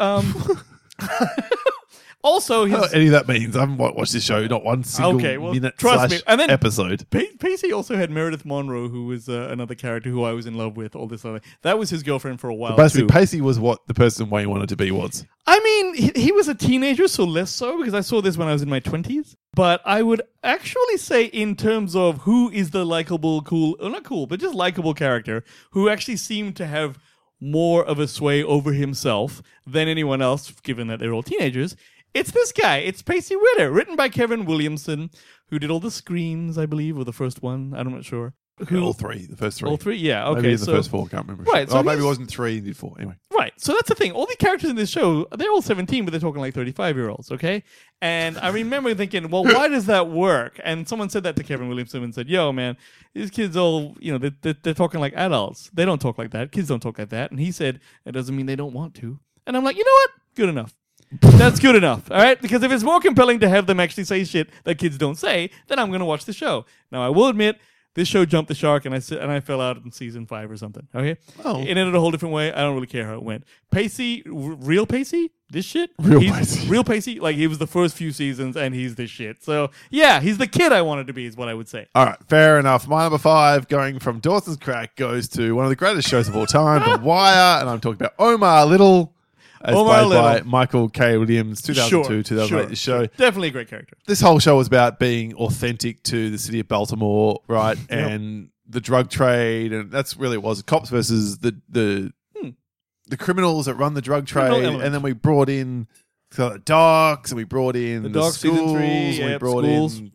also, I don't know what any of that means. I haven't watched this show, not one single minute trust me. And then episode. Pacey also had Meredith Monroe, who was another character who I was in love with. All this other that was his girlfriend for a while. Basically, too. Pacey was what the person Wayne wanted to be was. I mean, he was a teenager, so less so, because I saw this when I was in my 20s. But I would actually say, in terms of who is the likable, not cool, but just likable character, who actually seemed to have more of a sway over himself than anyone else, given that they're all teenagers, It's this guy. It's Pacey Witter, written by Kevin Williamson, who did all the screens, I believe, or the first one. I'm not sure. All three. The first three. All three? Yeah, okay. Maybe the first four. I can't remember. Right, so maybe it he's- wasn't 3, he did 4. Anyway. Right. So that's the thing. All the characters in this show, they're all 17, but they're talking like 35-year-olds, okay? And I remember thinking, well, why does that work? And someone said that to Kevin Williamson and said, yo, man, these kids all, they're talking like adults. They don't talk like that. Kids don't talk like that. And he said, it doesn't mean they don't want to. And I'm like, you know what? Good enough. That's good enough, all right? Because if it's more compelling to have them actually say shit that kids don't say, then I'm going to watch the show. Now, I will admit, this show jumped the shark, and I fell out in season 5 or something. Okay, Oh. It ended a whole different way. I don't really care how it went. Pacey, real Pacey, this shit. Real Pacey. Like he was the first few seasons, and he's this shit. So yeah, he's the kid I wanted to be, is what I would say. All right, fair enough. My number 5, going from Dawson's Crack, goes to one of the greatest shows of all time, The Wire, and I'm talking about Omar Little, as Omar played by Little. Michael K. Williams, 2002, 2008. The show. Definitely a great character. This whole show was about being authentic to the city of Baltimore, right? And the drug trade, and that's really what it was. Cops versus the criminals that run the drug Criminal trade, element. and then we brought in the docks, and we brought in the Docs, schools, season 3, and we yep, brought schools. in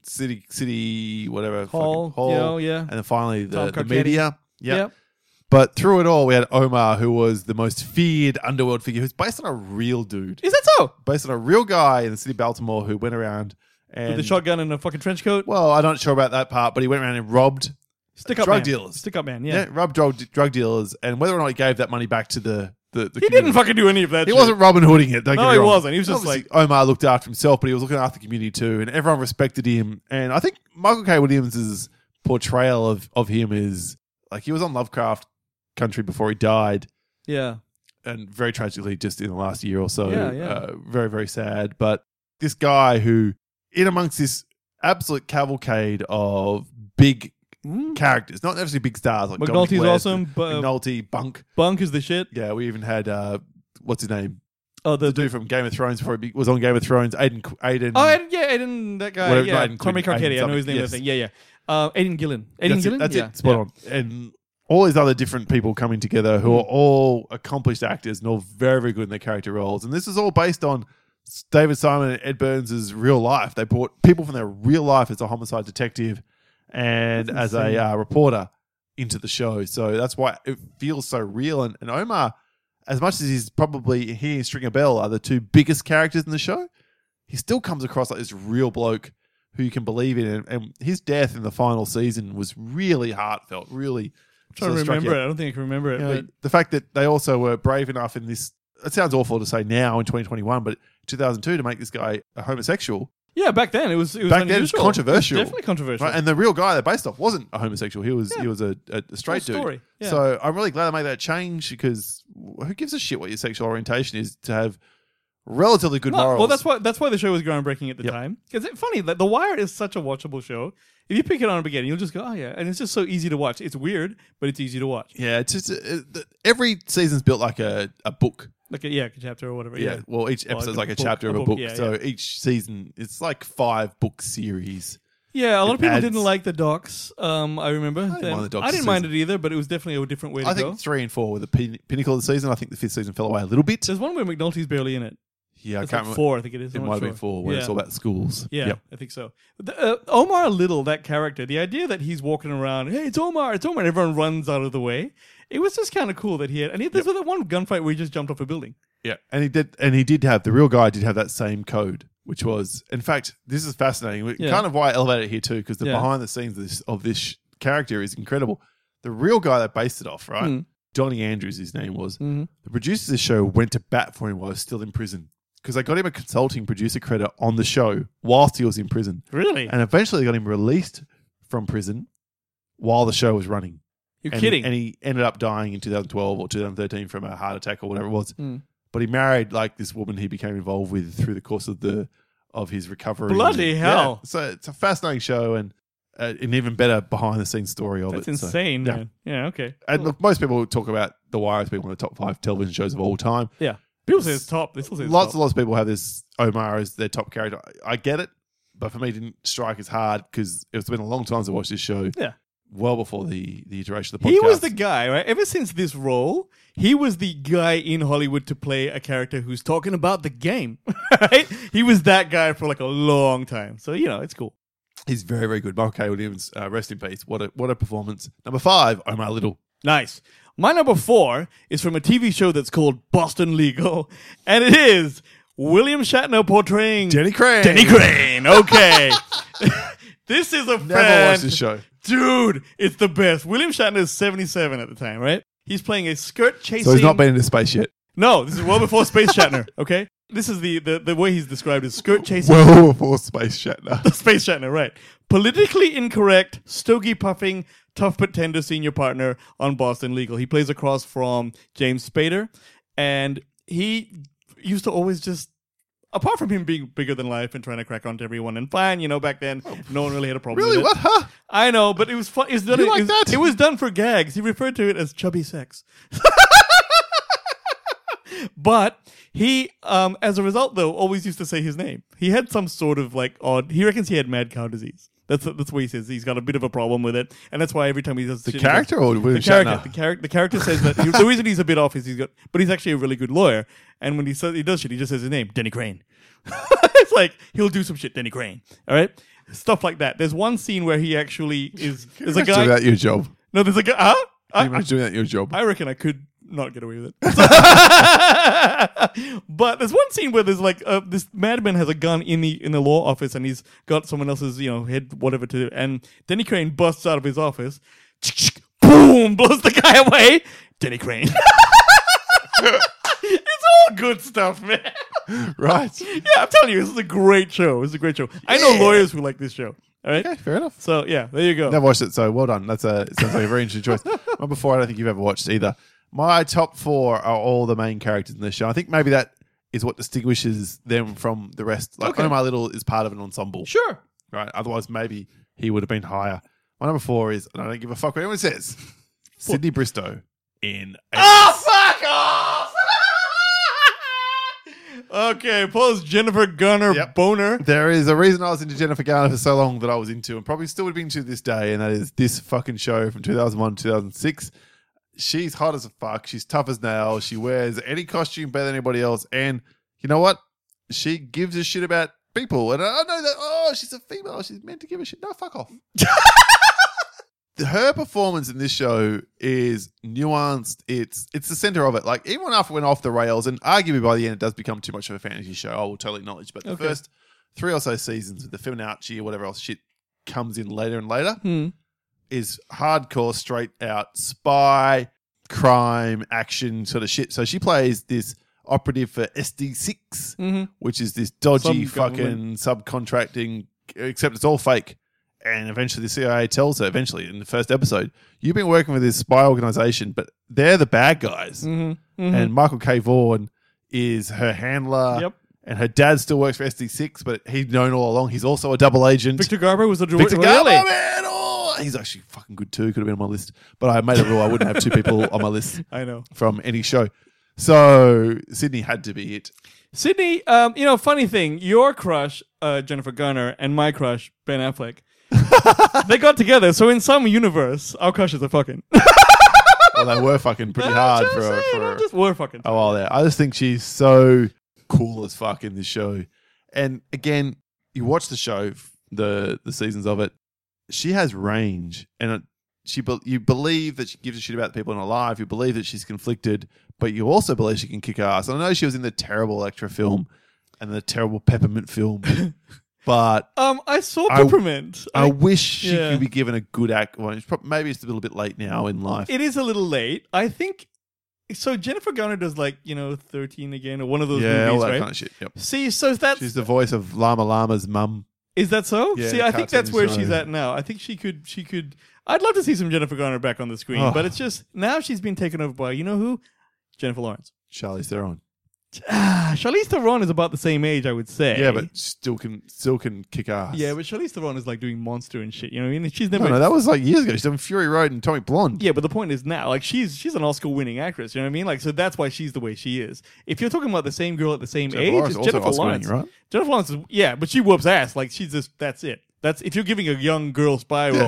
city, whatever, Hall, fucking Hall, yeah. and then finally Tom the Carcetti. media. Yeah. Yep. But through it all, we had Omar, who was the most feared underworld figure, who's based on a real dude, Is that so? based on a real guy in the city of Baltimore who went around and With the shotgun and a fucking trench coat. well, I'm not sure about that part, but he went around and robbed Stick up drug man. dealers. Stick up man. yeah, Yeah. robbed drug dealers, and whether or not he gave that money back to the He community. didn't fucking do any of that. He shit. wasn't Robin Hooding it. Don't No, get me he wrong. wasn't. He was just Obviously, Omar looked after himself, but he was looking after the community too, and everyone respected him. And I think Michael K. Williams' portrayal of him is like he was on Lovecraft Country before he died, Yeah. and very tragically just in the last year or so. Yeah. Very, very sad. But this guy who, in amongst this absolute cavalcade of big characters, not necessarily big stars like Dominic McNulty's West, awesome. McNulty, Bunk. Bunk is the shit. Yeah, we even had what's his name? Oh, The dude from Game of Thrones before he was on Game of Thrones. Aiden. Aiden, that guy. Whatever, Yeah, Aiden Tommy Quinn, Carcetti. Aiden I know his name. something, Yes. Yeah. Aiden Gillen. That's it. Spot on. And all these other different people coming together who are all accomplished actors and all very, very good in their character roles. And this is all based on David Simon and Ed Burns' real life. They brought people from their real life as a homicide detective and as a reporter into the show. So that's why it feels so real. And Omar, as much as he's probably he and Stringer Bell are the two biggest characters in the show, he still comes across like this real bloke who you can believe in. And his death in the final season was really heartfelt, really. I'm trying to remember it. I don't think I can remember it. You know, but the fact that they also were brave enough in this, it sounds awful to say now in 2021, but 2002 to make this guy a homosexual. yeah, back then it was Back then it was unusual. controversial. It was definitely controversial. Right? And the real guy they're based off wasn't a homosexual. He was a straight Full dude. story. Yeah. So I'm really glad they made that change because who gives a shit what your sexual orientation is to have relatively good No, morals. well, that's why the show was groundbreaking at the time. Because it's funny that The Wire is such a watchable show. If you pick it on the beginning, you'll just go, oh yeah, and it's just so easy to watch. It's weird, but it's easy to watch. Yeah, it's just every season's built like a book. Like a chapter or whatever. Yeah, well, each Well, episode's like a book, chapter a of a book, book. yeah, So yeah. each season, it's like 5 book series. Yeah, a lot of people adds- didn't like the docs. I remember. I didn't mind the docs I this didn't mind it either, but it was definitely a different way to I go. think 3 and 4 were the pinnacle of the season. I think the 5th season fell away a little bit. There's one where McNulty's barely in it. Yeah, I It's can't like remember. 4, I think it is. It I'm might not have been sure. 4 when it's all about schools. Yeah, Yep. I think so. Omar Little, that character, the idea that he's walking around, hey, it's Omar, and everyone runs out of the way. It was just kind of cool that he had, and there's that one gunfight where he just jumped off a building. Yeah, and he did have the real guy did have that same code, which was, in fact, this is fascinating. Yeah. Kind of why I elevate it here too, because the Yeah. behind the scenes of this character is incredible. The real guy that based it off, right? Johnny Andrews, his name was. The producers of this show went to bat for him while he was still in prison because they got him a consulting producer credit on the show whilst he was in prison, Really? and eventually they got him released from prison while the show was running. You're And kidding. he ended up dying in 2012 or 2013 from a heart attack or whatever it was. But he married like this woman he became involved with through the course of his recovery. Bloody hell. Yeah. So it's a fascinating show and an even better behind the scenes story of That's it. So, insane, yeah. man. Yeah, okay. And look, most people talk about The Wire as being one of the top 5 television shows of all time. Yeah. People say it's top. They still say it's Lots top. and lots of people have this Omar as their top character. I get it, but for me, it didn't strike as hard because it's been a long time to watch this show. Yeah. well before the iteration of the podcast. He was the guy, right? Ever since this role, he was the guy in Hollywood to play a character who's talking about the game, right? He was that guy for like a long time. So, it's cool. He's very, very good. Michael K. Williams, rest in peace. What a performance. Number 5, Omar Little. Nice. My number 4 is from a TV show that's called Boston Legal, and it is William Shatner portraying Denny Crane. Denny Crane. Okay. This is a Never watched this show. Dude, it's the best. William Shatner is 77 at the time, right? He's playing a skirt chasing. So he's not been into space yet. No, this is well before Space Shatner, okay? This is the way he's described as skirt chasing. Well before Space Shatner. Space Shatner, right. Politically incorrect, stogie puffing, tough but tender senior partner on Boston Legal. He plays across from James Spader, and he used to always just, apart from him being bigger than life and trying to crack onto everyone and fine, back then, no one really had a problem Really? with it. What? Huh? I know, but it was fun. It was done for gags. He referred to it as chubby sex. But he, as a result, though, always used to say his name. He had some sort of odd. He reckons he had mad cow disease. That's what he says. He's got a bit of a problem with it, and that's why every time he does The character or William the character, Shatner? the character says that the reason he's a bit off is but he's actually a really good lawyer. And when he does shit, he just says his name, Denny Crane. It's like he'll do some shit, Denny Crane. All right, stuff like that. There's one scene where he actually is. There's a guy. Doing that your job. No, there's a guy. Huh? Can you imagine doing that your job? I reckon I could not get away with it. But there's one scene where there's this madman has a gun in the law office and he's got someone else's head whatever to do, and Denny Crane busts out of his office, boom, blows the guy away. Denny Crane. It's all good stuff, man. Right. Yeah, I'm telling you, this is a great show. I know lawyers who like this show. All right. Okay, fair enough. So yeah, there you go. Never watched it, so well done. It sounds like a very interesting choice. Number 4, I don't think you've ever watched either. My top 4 are all the main characters in this show. I think maybe that is what distinguishes them from the rest. Like, Omar Little is part of an ensemble. Sure. Right? Otherwise, maybe he would have been higher. My number 4 is, and I don't give a fuck what anyone says, Sydney Bristow in... Fuck off! Okay, Paul's Jennifer Garner boner. There is a reason I was into Jennifer Garner for so long that I was into, and probably still would be into this day, and that is this fucking show from 2001 2006. She's hot as a fuck. She's tough as nails. She wears any costume better than anybody else. And you know what? She gives a shit about people. And I know that, she's a female. She's meant to give a shit. No, fuck off. Her performance in this show is nuanced. It's the center of it. Like, even after it went off the rails, and arguably by the end it does become too much of a fantasy show, I will totally acknowledge. But the first 3 or so seasons with the Feminazi or whatever else shit comes in later and later is hardcore, straight out spy, crime, action sort of shit. So she plays this operative for SD6, which is this dodgy fucking subcontracting, except it's all fake. And eventually the CIA tells her, in the first episode, you've been working with this spy organization, but they're the bad guys. And Michael K. Vaughan is her handler. Yep. And her dad still works for SD6, but he's known all along. He's also a double agent. Victor Garber was a Victor Garber, man. He's actually fucking good too. Could have been on my list. But I made a rule I wouldn't have 2 people on my list. I know. From any show. So Sydney had to be it. Sydney, funny thing, your crush, Jennifer Garner, and my crush, Ben Affleck, they got together. So in some universe, our crushes are fucking. Well, they were fucking pretty hard We're fucking. a while there. I just think she's so cool as fuck in this show. And again, you watch the show, the seasons of it, she has range, and you believe that she gives a shit about the people in her life. You believe that she's conflicted, but you also believe she can kick ass. And I know she was in the terrible Electra film and the terrible Peppermint film, but I saw Peppermint. I wish she could be given a good act. Well, maybe it's a little bit late now in life. It is a little late. I think. So Jennifer Garner does 13 again, or one of those movies, all that right? kind of shit. Yep. See, so that's She's the voice of Llama Llama's mum. Is that so? Yeah, see, I think that's where cartoon she's show. at now. I think she could. I'd love to see some Jennifer Garner back on the screen, but it's just now she's been taken over by who? Jennifer Lawrence. Charlize Theron. Charlize Theron is about the same age, I would say. Yeah, but still can kick ass. Yeah, but Charlize Theron is doing Monster and shit. You know what I mean? She's never. No, that was years ago. She's done Fury Road and Atomic Blonde. Yeah, but the point is now, she's an Oscar-winning actress. You know what I mean? So that's why she's the way she is. If you're talking about the same girl at the same age, Lawrence it's also Jennifer Oscar-winning, Lawrence. right? Jennifer Lawrence is, but she whoops ass. She's just, that's it. That's if you're giving a young girl spy role, sure.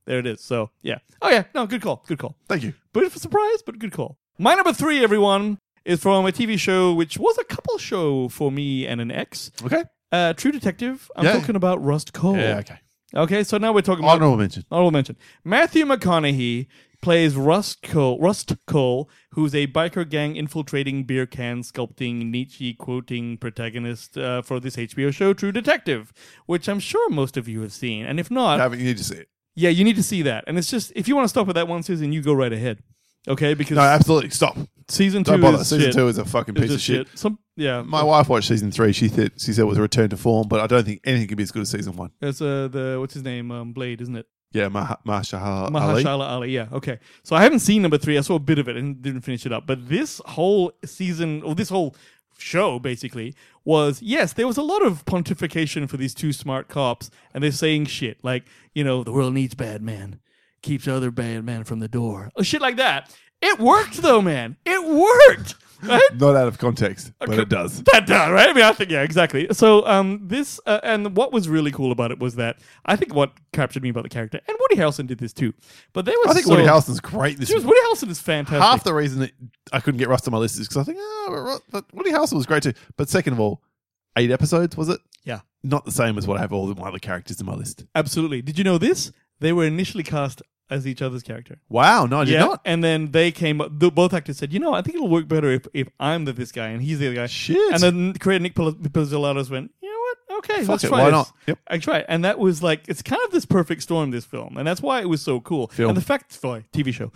there it is. So, yeah. Oh, yeah. No, good call. Good call. Thank you. Bit of a surprise, but good call. My number 3, everyone, is from a TV show which was a couple show for me and an ex. Okay. True Detective. I'm Yeah. talking about Rust Cole. Yeah, okay. Okay, so now we're talking about... Honorable mention. Honorable mention. Matthew McConaughey plays Rust Cole, who's a biker gang infiltrating beer can sculpting Nietzsche quoting protagonist for this HBO show, True Detective, which I'm sure most of you have seen. And if not, You need to see it. yeah, you need to see that. And it's just, if you want to stop at that one season, you go right ahead. Okay, because No, absolutely. Stop. season 2 Don't bother. is Season shit. 2 is a fucking It's piece of just shit. Yeah, My wife watched season 3. She said it was a return to form, but I don't think anything can be as good as season 1. It's the what's his name, Blade, isn't it? Yeah, Mahershala Ali. Mahershala Ali. Yeah, okay. So I haven't seen number 3. I saw a bit of it and didn't finish it up. But this whole season, or this whole show, basically, was, yes, there was a lot of pontification for these two smart cops, and they're saying shit like, the world needs bad men, keeps other bad men from the door, or shit like that. It worked, though, man. It worked. Right? Not out of context, but it does. That does, right? I mean, I think, yeah, exactly. So, this, and what was really cool about it was that I think what captured me about the character, and Woody Harrelson did this too, but they were I think Woody Harrelson's great. This Dude, Woody Harrelson is fantastic. half the reason that I couldn't get Rust on my list is because I think, but Woody Harrelson was great too. But second of all, 8 episodes, was it? Yeah, Not the same as what I have all of my other characters in my list. absolutely. Did you know this? They were initially cast as each other's character. Wow, no, I did not. And then they came up, both actors said, I think it'll work better if I'm this guy and he's the other guy. Shit. And then creator Nick Pizzolattos went, you know what? Okay, Fuck let's it, try why this. not? Yep. I tried. And that was like, it's kind of this perfect storm, this film. And that's why it was so cool. Film. And the fact, TV show.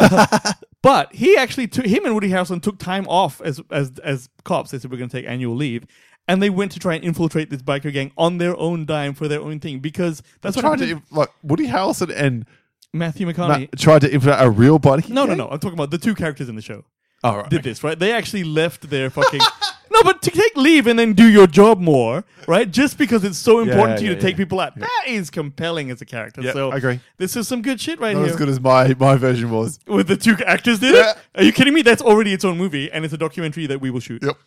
But he actually him and Woody Harrelson took time off as cops. They said, we're going to take annual leave. And they went to try and infiltrate this biker gang on their own dime for their own thing because that's what tried happened. to like Woody Harrelson and Matthew McConaughey. tried to infiltrate a real body. No. I'm talking about the two characters in the show. All right. Did this, right? They actually left their fucking... No, but to take leave and then do your job more, right? Just because it's so important to you to take people out. That is compelling as a character. Yep, so I agree. This is some good shit right Not here. as good as my version was. With the two actors did Yeah. it? Are you kidding me? That's already its own movie, and it's a documentary that we will shoot. Yep.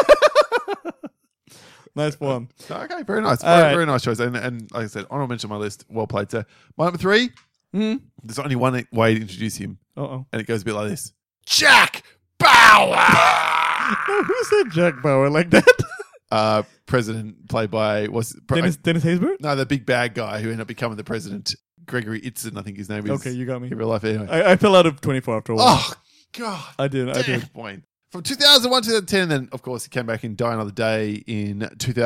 Nice one. Okay, very nice. All right. Very nice choice. And like I said, honorable mention on my list. Well played, sir. My number 3, there's only one way to introduce him, Uh-oh. and it goes a bit like this. Jack Bauer! Who said Jack Bauer like that? President played by... Dennis Haysbert? No, the big bad guy who ended up becoming the president. Gregory Itzin, I think his name is. Okay, you got me. In real life, anyway. I fell out of 24 after a while. Oh, God. I did. Point. From 2001 to 2010, and then, of course, he came back in Die Another Day in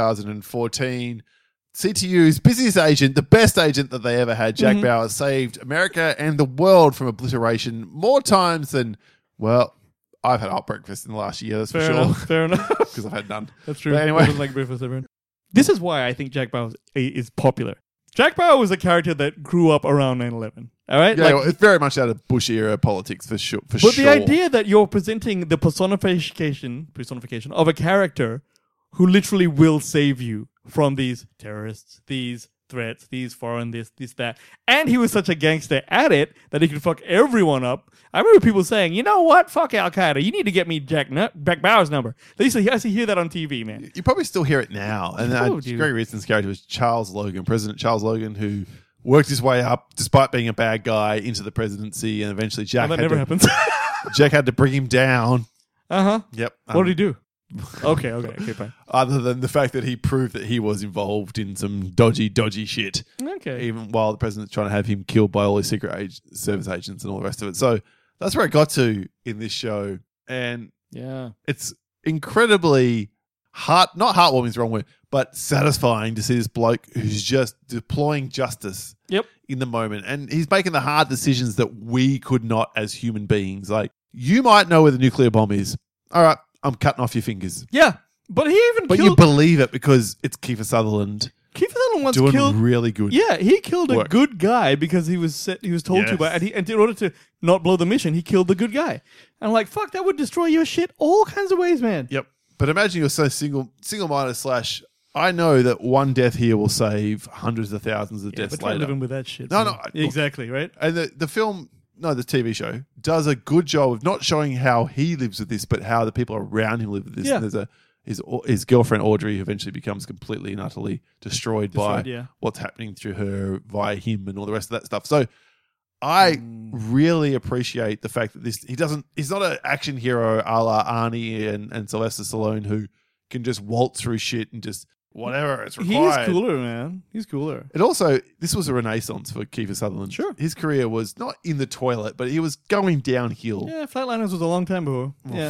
2014. CTU's busiest agent, the best agent that they ever had, Jack Bauer, saved America and the world from obliteration more times than, well, I've had hot breakfast in the last year, that's for sure. Fair enough. Because I've had none. That's true. But anyway. I don't like breakfast, everyone. This is why I think Jack Bauer is popular. Jack Bauer was a character that grew up around 9/11. All right? Yeah, well, it's very much out of Bush era politics for sure. But the idea that you're presenting the personification of a character who literally will save you from these terrorists, these threats, these foreign this, that. And he was such a gangster at it that he could fuck everyone up. I remember people saying, you know what? Fuck Al-Qaeda. You need to get me Jack Bauer's number. I used to hear that on TV, man. You probably still hear it now. And Gregory Itzon's character was Charles Logan, President Charles Logan, who worked his way up, despite being a bad guy, into the presidency, and eventually Jack happens. Jack had to bring him down. Uh-huh. Yep. What did he do? Okay, fine. Other than the fact that he proved that he was involved in some dodgy shit. Okay. Even while the president's trying to have him killed by all his secret service agents and all the rest of it. So that's where it got to in this show. And Yeah. it's incredibly not heartwarming is the wrong word, but satisfying to see this bloke who's just deploying justice in the moment. And he's making the hard decisions that we could not as human beings. Like, you might know where the nuclear bomb is. All right, I'm cutting off your fingers. Yeah. But he even But killed... you believe it because it's Kiefer Sutherland Kiefer Sutherland once doing killed... really good. Yeah, he killed a work. good guy because he was told to, and in order to not blow the mission, he killed the good guy. And I'm like, fuck, that would destroy your shit all kinds of ways, man. Yep. But imagine you're so single-minded / I know that one death here will save hundreds of thousands of deaths But try later. living with that shit. No, man. no, Exactly, right? And the film, the TV show, does a good job of not showing how he lives with this, but how the people around him live with this. Yeah. And his girlfriend Audrey eventually becomes completely and utterly destroyed by what's happening through her via him and all the rest of that stuff. So I really appreciate the fact that he's not an action hero a la Arnie and Sylvester Stallone who can just waltz through shit and just whatever it's required. He's cooler, man. He's cooler. And also, this was a renaissance for Kiefer Sutherland. Sure. His career was not in the toilet, but he was going downhill. Yeah, Flatliners was a long time before. Yeah.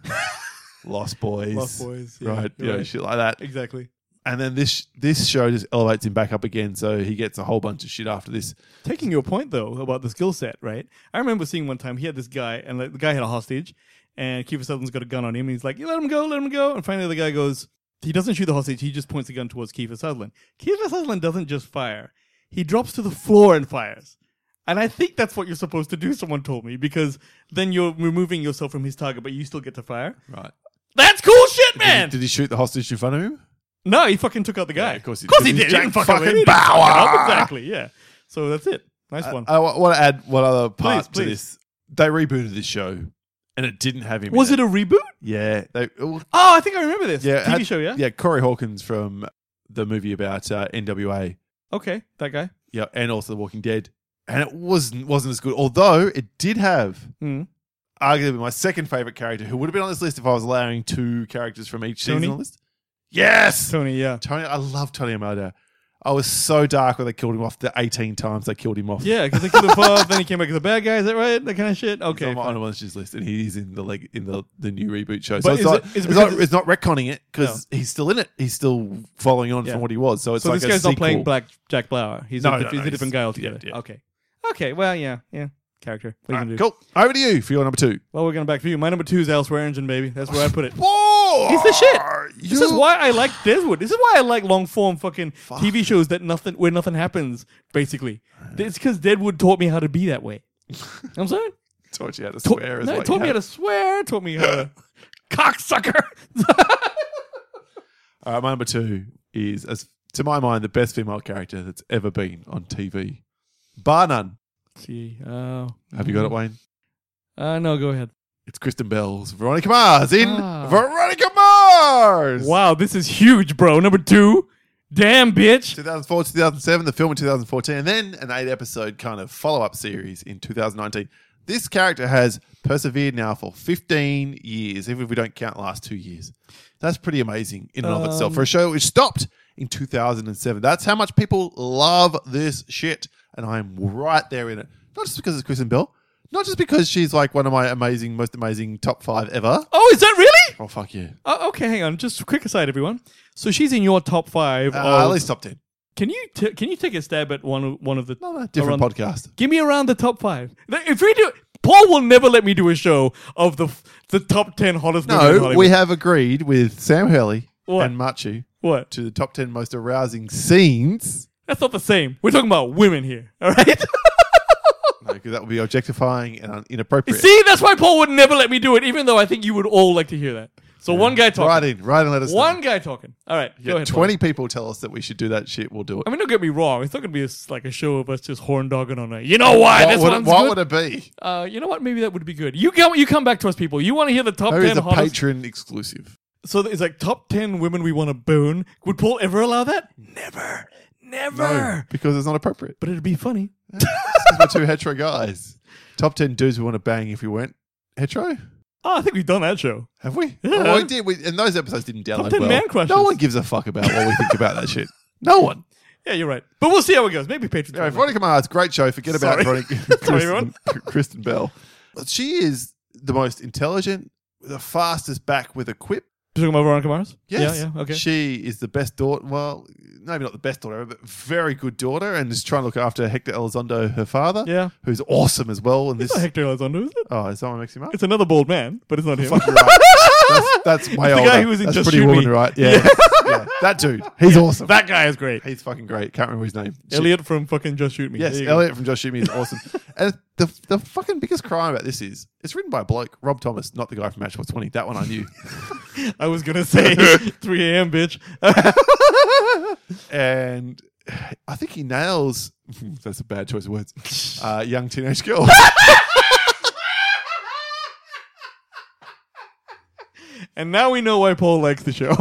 Lost Boys. Lost Boys. Yeah, right. you're right. Shit like that. Exactly. And then this show just elevates him back up again, so he gets a whole bunch of shit after this. Taking your point, though, about the skill set, right? I remember seeing one time, he had this guy, and the guy had a hostage, and Kiefer Sutherland's got a gun on him, and he's like, let him go. And finally the guy goes, he doesn't shoot the hostage, he just points the gun towards Kiefer Sutherland. Kiefer Sutherland doesn't just fire. He drops to the floor and fires. And I think that's what you're supposed to do, someone told me, because then you're removing yourself from his target, but you still get to fire. Right. That's cool shit, man! Did he shoot the hostage in front of him? No, he fucking took out the guy. Yeah, of course he did. did. He didn't Jack fuck fucking up. He didn't fuck Bauer. it up. Exactly, yeah. So that's it. Nice one. I want to add one other part Please. to this. They rebooted this show, and it didn't have him. Was in it a reboot? Yeah. Oh, I think I remember this. Yeah, TV show, yeah? Yeah, Corey Hawkins from the movie about NWA. Okay, that guy. Yeah, and also The Walking Dead. And it wasn't as good, although it did have arguably my second favorite character, who would have been on this list if I was allowing 2 characters from each season Tony? on the list. Yes! Tony, yeah. Tony, I love Tony Amalda. I was so dark when they killed him off the 18 times they killed him off. Yeah, because they killed him off, then he came back as a bad guy, is that right? That kind of shit? Okay, He's on fine. my honours list, and he's in the new reboot show. But So is it's not retconning it because he's still in it. He's still following on from what he was. So it's So like this a guy's sequel. not playing Black Jack Bauer. He's a different guy altogether. yeah. Okay, well, yeah. Character. What are you All gonna right, do? cool. Over to you for your number 2. Well, we're going back to you. My number 2 is Elsewhere Engine, baby. That's where I put it. Whoa! He's the shit. This is why I like Deadwood. This is why I like long form fucking TV shows where nothing happens, basically. It's because Deadwood taught me how to be that way. I'm sorry? Taught you how to swear as well. Taught me how to swear, taught me how to cocksucker. All right, my number 2 is, to my mind, the best female character that's ever been on TV. Bar none. See, Have you got it, Wayne? no, go ahead. It's Kristen Bell's Veronica Mars in Ah. Veronica Mars! Wow, this is huge, bro. Number 2. Damn, bitch. 2004 to 2007, the film in 2014, and then an 8-episode kind of follow-up series in 2019. This character has persevered now for 15 years, even if we don't count the last 2 years. That's pretty amazing in and of itself. For a show which stopped in 2007. That's how much people love this shit. And I'm right there in it. Not just because it's Kristen Bell. Not just because she's like one of my most amazing top 5 ever. Oh, is that really? Oh, fuck yeah. Okay, hang on. Just a quick aside, everyone. So she's in your top 5. At least top 10. Can you take a stab at one of the No, different around- podcast. Give me around the top 5. If we do, Paul will never let me do a show of the top 10 hottest women in No, Hollywood. we have agreed with Sam Hurley What? and Machu What? to the top 10 most arousing scenes. That's not the same. We're talking about women here. All right. No, because that would be objectifying and inappropriate. See, that's why Paul would never let me do it, even though I think you would all like to hear that. So one guy talking. Right in, let us know. One guy talking. All right, go ahead. 20 people tell us that we should do that shit, we'll do it. I mean, don't get me wrong. It's not going to be like a show of us just horn dogging on a. You know why? What would it be? You know what? Maybe that would be good. You come back to us, people. You want to hear the top Maybe 10 it's a hottest. patron exclusive. So it's like top 10 women we want to boon. Would Paul ever allow that? Never. No, because it's not appropriate. But it'd be funny. Because we're 2 hetero guys. Top 10 dudes we want to bang if we weren't hetero? Oh, I think we've done that show. Have we? Yeah. Oh, we did. And those episodes didn't download 10 well. man crushes. No one gives a fuck about what we think about that shit. No one. Yeah, you're right. But we'll see how it goes. Maybe Patreon. Anyway, Veronica Mars, great show. Forget about Sorry. Veronica, Sorry, Kristen Bell. She is the most intelligent, the fastest back with a quip. You're talking about Veronica Mars? Yes. Yeah, okay. She is the best daughter. Well, maybe not the best daughter, but very good daughter, and is trying to look after Hector Elizondo, her father. Yeah. Who's awesome as well. And It's this. not Hector Elizondo, is it? Oh, is someone mix him up? It's another bald man, but it's not him. Fuck, you're right. That's way the older. guy who was in That's Just Pretty Shoot Woman, Me. right? Yeah. Yeah. That dude. He's awesome. That guy is great. He's fucking great. Can't remember his name. Elliot from fucking Just Shoot Me. Yes, There you go. Elliot from Just Shoot Me is awesome. And the fucking biggest crime about this is it's written by a bloke, Rob Thomas, not the guy from Matchbox 20. That one I knew. I was going to say 3 a.m., bitch. And I think he nails, that's a bad choice of words, young teenage girl. And now we know why Paul likes the show.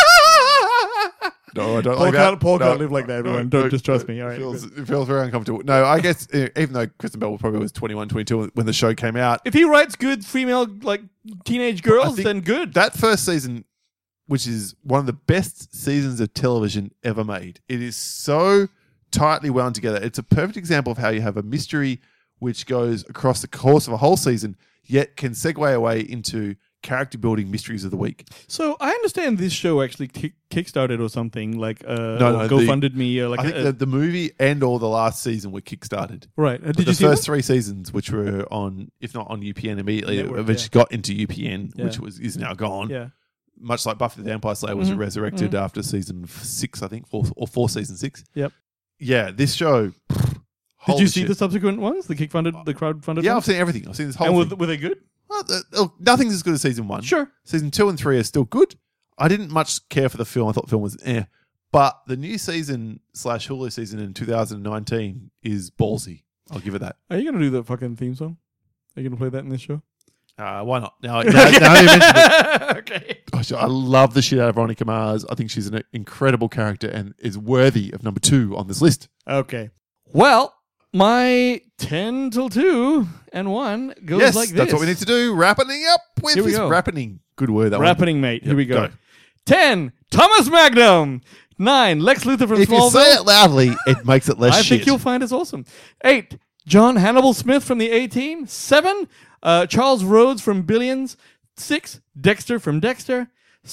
No, I don't Paul like can't, that. Paul No, can't live like that, everyone. Don't just trust me. All right. It feels very uncomfortable. No, I guess even though Kristen Bell probably was 21, 22 when the show came out, If he writes good female, like, teenage girls, think then good. that first season, which is one of the best seasons of television ever made, it is so tightly wound together. It's a perfect example of how you have a mystery which goes across the course of a whole season, yet can segue away into character building mysteries of the week. So I understand this show actually kickstarted or something, like No, or GoFunded me. Or like I think the movie and all the last season were kickstarted. right. But Did the you see first that? 3 seasons, which were on, if not on UPN immediately, Network, eventually got into UPN, Yeah. which is now gone. Yeah. Much like Buffy the Vampire Slayer was resurrected after season 6, I think, 4 season 6. Yep. Yeah, this show. Did you see the subsequent ones? The crowdfunded Yeah, I've ones? seen everything. I've seen this whole And thing. were they good? Well, nothing's as good as season 1. Sure. Season 2 and 3 are still good. I didn't much care for the film. I thought the film was eh. But the new season / Hulu season in 2019 is ballsy. I'll give it that. Are you going to do the fucking theme song? Are you going to play that in this show? Why not? Now you mentioned it. Okay. Gosh, I love the shit out of Veronica Mars. I think she's an incredible character and is worthy of number 2 on this list. Okay. Well, my 10 till 2 and 1 goes Yes, like this. that's what we need to do. Wrapping up with Here we this go. wrapping. Good word, that one. Rappening, mate. Here we go. go. 10, Thomas Magnum. 9, Lex Luthor from If you Smallville. say it loudly, it makes it less I shit. think you'll find it's awesome. 8, John Hannibal Smith from the A-Team. 7, Charles Rhodes from Billions. 6, Dexter from Dexter.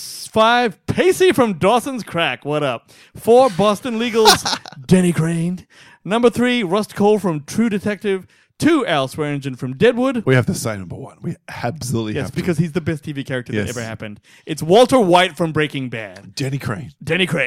5, Pacey from Dawson's Crack. What up? 4, Boston Legal's Denny Crane. Number 3, Rust Cole from True Detective. 2, Al Swearingen from Deadwood. We have to say number 1. We absolutely Yes, have because he's the best TV character Yes. that ever happened. It's Walter White from Breaking Bad. to. Jenny Crane. Denny Crane.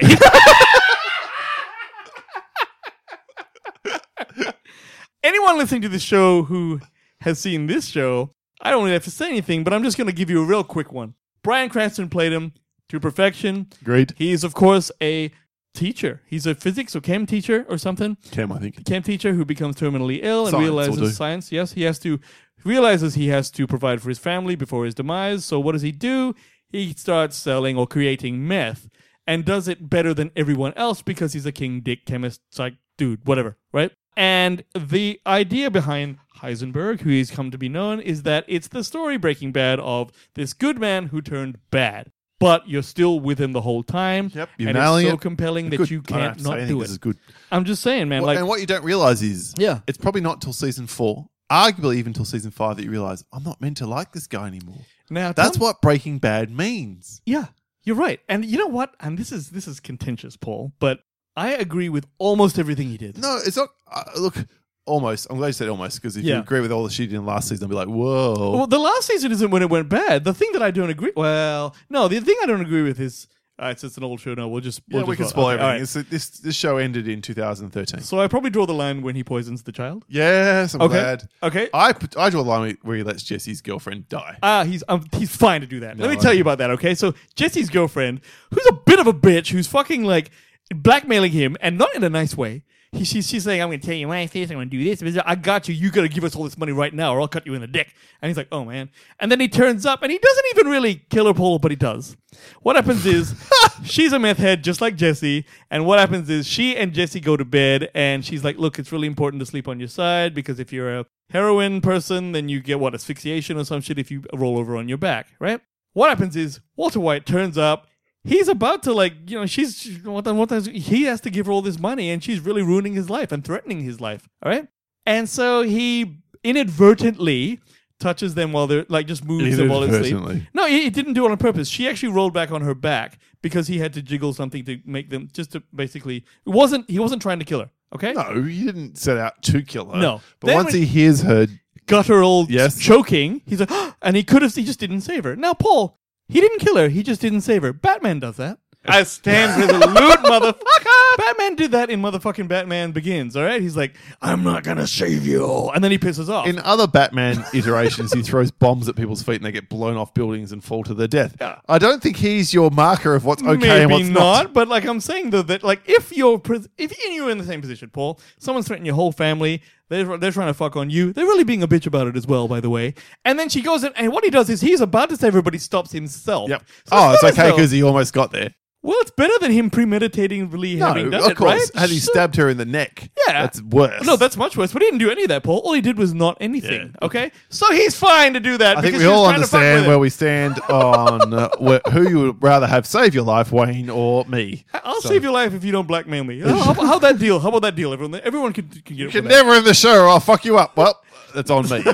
Anyone listening to this show who has seen this show, I don't really have to say anything, but I'm just going to give you a real quick one. Bryan Cranston played him to perfection. Agreed. He is, of course, a teacher. He's a physics or chem teacher or something. Cam, I think. Chem teacher who becomes terminally ill and Science will do. realizes science. Yes, he realizes he has to provide for his family before his demise. So what does he do? He starts selling or creating meth and does it better than everyone else because he's a king dick chemist, psych dude, whatever, right? And the idea behind Heisenberg, who he's come to be known, is that it's the story Breaking Bad of this good man who turned bad. But you're still with him the whole time. Yep, you're and nailing it's so it. compelling that Good. you I don't have can't to say not anything. do This is it. good. I'm just saying, man. And what you don't realize is, Yeah. it's probably not till season 4, arguably even till season 5, that you realize I'm not meant to like this guy anymore. now That's what Breaking Bad means. Yeah, you're right. And you know what? And this is contentious, Paul, but I agree with almost everything he did. No, it's not. Look, almost. I'm glad you said almost, because if you Yeah. agree with all the shit he did in last season, I'll be like, whoa. Well, the last season isn't when it went bad. The thing that I don't agree. Well, no, the thing I don't agree with is it's an old show. No, we'll just we can just- spoil okay, all everything. right. This show ended in 2013. So I probably draw the line when he poisons the child. Yes, I'm Okay. glad. Okay. I draw the line where he lets Jesse's girlfriend die. He's fine to do that. Let me No, tell I- you about that, okay? So Jesse's girlfriend, who's a bit of a bitch, who's fucking like blackmailing him, and not in a nice way. She's saying, I'm going to tell you my face, I'm going to do this. I got you. You got to give us all this money right now or I'll cut you in the dick. And he's like, oh, man. And then he turns up and he doesn't even really kill her, Paul, but he does. What happens is she's a meth head just like Jesse. And what happens is she and Jesse go to bed and she's like, look, it's really important to sleep on your side because if you're a heroin person, then you get, asphyxiation or some shit if you roll over on your back, right? What happens is Walter White turns up. He's about to he has to give her all this money and she's really ruining his life and threatening his life. All right. And so he inadvertently touches them while they're just moves them while they're asleep. Inadvertently. No, he didn't do it on purpose. She actually rolled back on her back because he had to jiggle something to make them just to basically, he wasn't trying to kill her. Okay. No, he didn't set out to kill her. No. But Then once when- he hears her, Got her all Yes. choking. He's like, and he just didn't save her. Now, Paul, he didn't kill her. He just didn't save her. Batman does that. I stand resolute, motherfucker. Batman did that in motherfucking Batman Begins, all right? He's like, I'm not going to save you. And then he pisses off. in other Batman iterations, he throws bombs at people's feet and they get blown off buildings and fall to their death. Yeah. I don't think he's your marker of what's okay Maybe and what's not. but I'm saying though that if you're in the same position, Paul, someone's threatening your whole family, They're trying to fuck on you. They're really being a bitch about it as well, by the way. And then she goes in, and what he does is he's about to save her, but he stops himself. Yep. So It's not okay as though- because he almost got there. Well, it's better than him premeditatingly having done of it, course. right? Had he stabbed her in the neck, Yeah. that's worse. No, that's much worse. But he didn't do any of that, Paul. All he did was not anything. Okay, so he's fine to do that. I think because we she was all trying to fuck understand with where him. we stand on who you would rather have save your life, Wayne or me. I'll save your life if you don't blackmail me. How that deal? How about that deal? Everyone can get You it. can with that. never end the show or I'll fuck you up. Well, that's on me.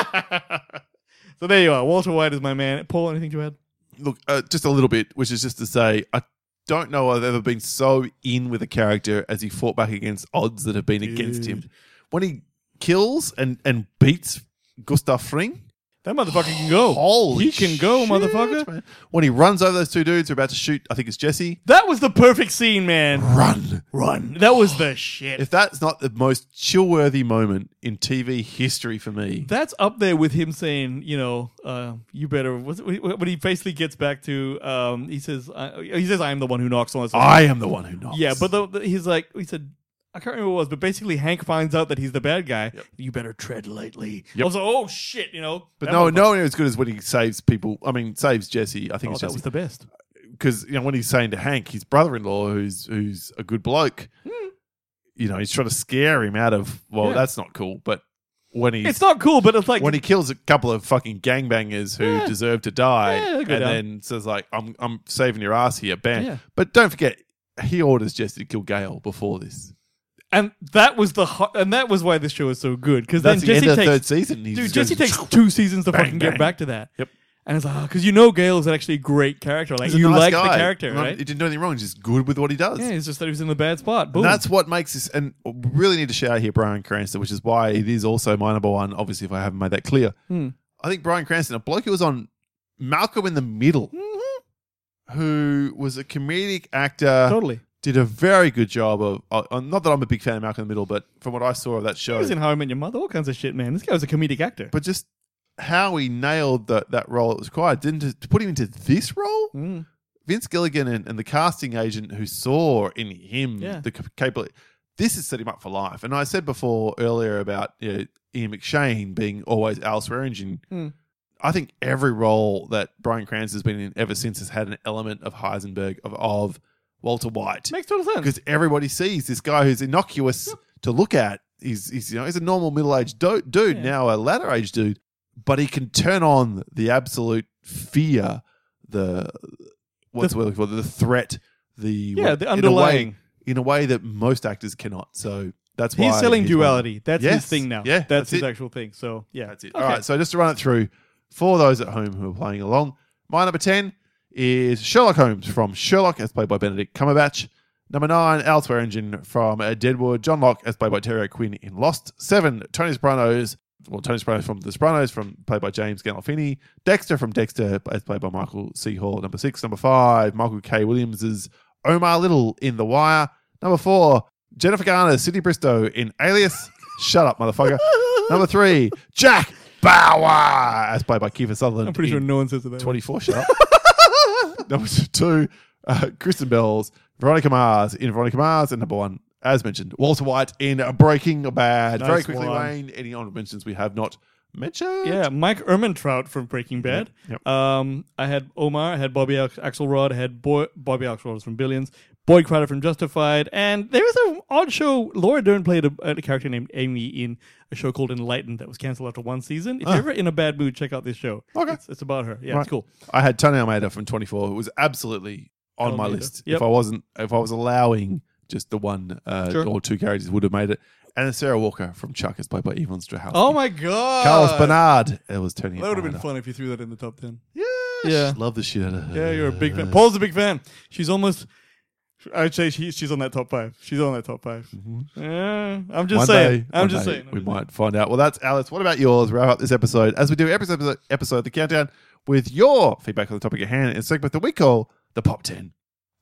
So there you are. Walter White is my man. Paul, anything to add? Look, just a little bit, which is just to say, I don't know I've ever been so in with a character as he fought back against odds that have been against him. When he kills and beats Gustav Fring, That motherfucker can go. holy He can go, shit, motherfucker. man. When he runs over those two dudes who are about to shoot, I think it's Jesse. That was the perfect scene, man. Run. That was the shit. If that's not the most chill-worthy moment in TV history for me, That's up there with him saying, you better. When he basically gets back to, he says, I am the one who knocks on us. I am the one who knocks. Yeah, but he said, I can't remember what it was, but basically Hank finds out that he's the bad guy. Yep. You better tread lightly. Yep. I was like, oh shit, But no one as good as when he saves people. I mean, saves Jesse. I think it's that Jesse. was the best. Because when he's saying to Hank, his brother-in-law, who's a good bloke, he's trying to scare him out of. Well, that's not cool. But when It's not cool, but it's like when he kills a couple of fucking gangbangers who deserve to die, Yeah, go and down. then says like, "I'm saving your ass here," bam. Yeah. But don't forget, he orders Jesse to kill Gale before this. And that was that was why this show is so good, because then That's the Jesse end of the takes third season. He's dude, just Jesse going, takes 2 seasons to bang, fucking bang. get back to that. Yep. And it's like, because Gale is actually a great character. Like He's a you nice like guy. the character, No, right? He didn't do anything wrong. He's just good with what he does. Yeah, it's just that he was in the bad spot. Boom. And that's what makes this, and we really need to shout out here Bryan Cranston, which is why it is also my number one, obviously, if I haven't made that clear. I think Bryan Cranston, a bloke who was on Malcolm in the Middle, who was a comedic actor, totally. did a very good job of, not that I'm a big fan of Malcolm in the Middle, but from what I saw of that He show, was in How I Met Your Mother, all kinds of shit, man. This guy was a comedic actor. but just how he nailed that role that was required, to put him into this role, Vince Gilligan and the casting agent who saw in him the capability, this is set him up for life. And I said earlier about Ian McShane being always Al Swearingen. I think every role that Bryan Cranston has been in ever since has had an element of Heisenberg, of Walter White. Makes total sense. Because everybody sees this guy who's innocuous to look at. He's a normal middle-aged dude, now a latter-aged dude, but he can turn on the absolute fear, the threat, the underlying. in a way that most actors cannot. So that's why He's selling one. Duality. That's his Yes. thing now. Yeah, that's his it. actual thing. So yeah, That's it. Okay. All right, so just to run it through, for those at home who are playing along, my number 10 is Sherlock Holmes from Sherlock, as played by Benedict Cumberbatch. Number 9, Al Swearingen from Deadwood. John Locke, as played by Terry O'Quinn in Lost. 7, Tony Sopranos from The Sopranos, played by James Gandolfini. Dexter from Dexter, as played by Michael C. Hall. Number 6. Number 5, Michael K. Williams' Omar Little in The Wire. Number 4, Jennifer Garner, Sidney Bristow in Alias. Shut up, motherfucker. Number 3, Jack Bauer, as played by Kiefer Sutherland. I'm pretty sure in no one says it that way. 24, shut up. Number 2, Kristen Bell's Veronica Mars in Veronica Mars. And number 1, as mentioned, Walter White in Breaking Bad. Nice Very quickly, one. Wayne, any honorable mentions we have not mentioned? Yeah, Mike Ehrmantraut from Breaking Bad. Yep. I had Omar. I had Bobby Axelrod. I had Bobby Axelrod from Billions. Boyd Crowder from Justified. And there was an odd show. Laura Dern played a character named Amy in a show called Enlightened that was canceled after 1 season. If you're ever in a bad mood, check out this show. Okay. It's about her. Yeah, Right. it's cool. I had Tony Almeida from 24, who was absolutely on my Almeida. list. Yep. If I was allowing just the one Sure. or 2 characters, would have made it. And then Sarah Walker from Chuck, is played by Yvonne Strahovski. Oh my God. Carlos Bernard. It was Tony. That would have been Almeida. fun if you threw that in the top 10. Yeah. Yeah. Love the shit out of her. Yeah, you're a big fan. Paul's a big fan. She's almost. I'd say she's on that top 5. She's on that top 5. Yeah, I'm just One saying. day, I'm one just day saying. we might find out. Well, that's Alice. What about yours? Wrap up this episode as we do every episode of the Countdown with your feedback on the topic at hand in a segment that we call the Pop 10.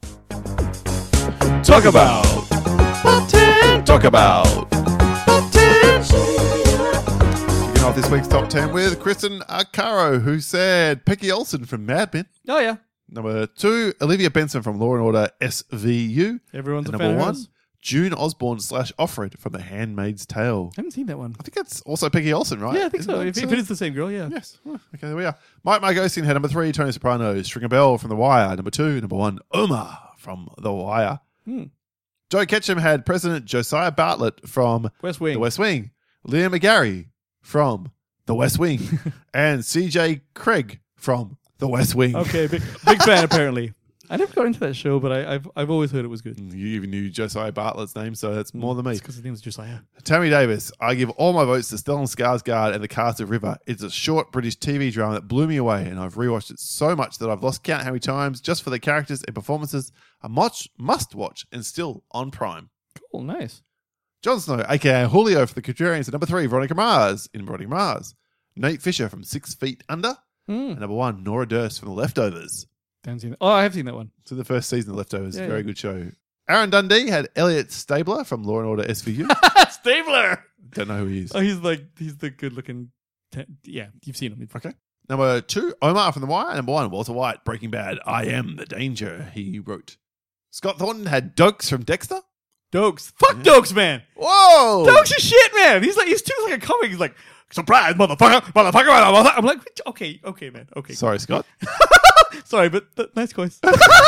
Talk about Pop 10. Talk about Pop 10. Kicking off this week's Top 10 with Kristen Arcaro, who said Peggy Olsen from Mad Men. Oh yeah, Number 2, Olivia Benson from Law and Order SVU. everyone's And a fan number of 1, hers. June Osborne / Offred from The Handmaid's Tale. I haven't seen that one. I think that's also Peggy Olsen, right? Yeah, I think Isn't so. that, If it is the same girl, yeah. Yes. Oh, okay, there we are. Mike Margosian had number 3, Tony Soprano. Stringer Bell from The Wire. Number 2. Number 1, Omar from The Wire. Joe Ketchum had President Josiah Bartlett from West Wing. The West Wing. Liam McGarry from The West Wing. And CJ Craig from The West Wing. Okay, big fan apparently. I never got into that show, but I've always heard it was good. You even knew Josiah Bartlett's name, so that's more than me. Because his name was Josiah. Tammy Davis, I give all my votes to Stellan Skarsgård and the cast of River. It's a short British TV drama that blew me away, and I've rewatched it so much that I've lost count how many times just for the characters and performances. A must watch and still on Prime. Cool, nice. Jon Snow, aka Julio for the Contrarians, at number 3, Veronica Mars in Veronica Mars. Nate Fisher from 6 Feet Under. And number 1, Nora Durst from The Leftovers. Haven't seen that. Oh, I have seen that one. So the first season of The Leftovers, Yeah, very yeah. good show. Aaron Dundee had Elliot Stabler from Law & Order SVU. Stabler! Don't know who he is. Oh, he's the good looking. Yeah, you've seen him. Okay. Number 2, Omar from The Wire. Number 1, Walter White, Breaking Bad. I am the danger, he wrote. Scott Thornton had Dokes from Dexter. Dokes. Fuck Dokes, man. Whoa! Dokes is shit, man. He's too like a comic. He's like, surprise, motherfucker. I'm like, okay, man. Okay. Sorry, Scott. Sorry, but nice choice.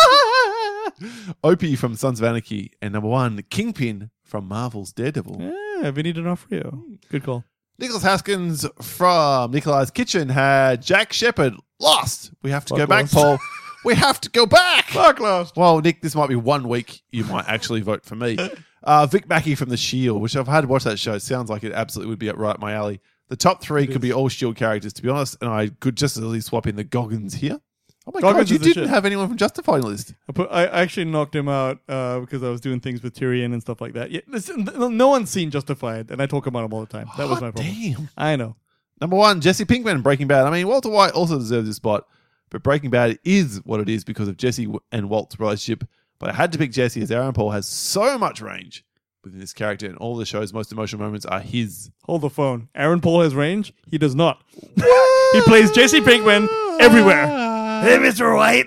Opie from Sons of Anarchy. And number 1, Kingpin from Marvel's Daredevil. Yeah, Vinny D'Onofrio. Good call. Nicholas Haskins from Nikolai's Kitchen had Jack Shepard. Lost. We have to go back, Lost. Paul. We have to go back. Fuck Lost. Well, Nick, this might be 1 week. You might actually vote for me. Vic Mackey from The Shield, which I've had to watch that show. It sounds like it absolutely would be right up my alley. The top 3 could be all Shield characters, to be honest, and I could just as easily swap in the Goggins here. Oh my Goggins God, you is the didn't shit. have anyone from Justified on the list. I actually knocked him out because I was doing things with Tyrion and stuff like that. Yeah, listen, no one's seen Justified, and I talk about him all the time. That was my problem. Damn. I know. Number 1, Jesse Pinkman, Breaking Bad. I mean, Walter White also deserves this spot, but Breaking Bad is what it is because of Jesse and Walt's relationship. But I had to pick Jesse as Aaron Paul has so much range within this character, and all the show's most emotional moments are his. Hold the phone. Aaron Paul has range? He does not. He plays Jesse Pinkman everywhere. Hey, Mr. White.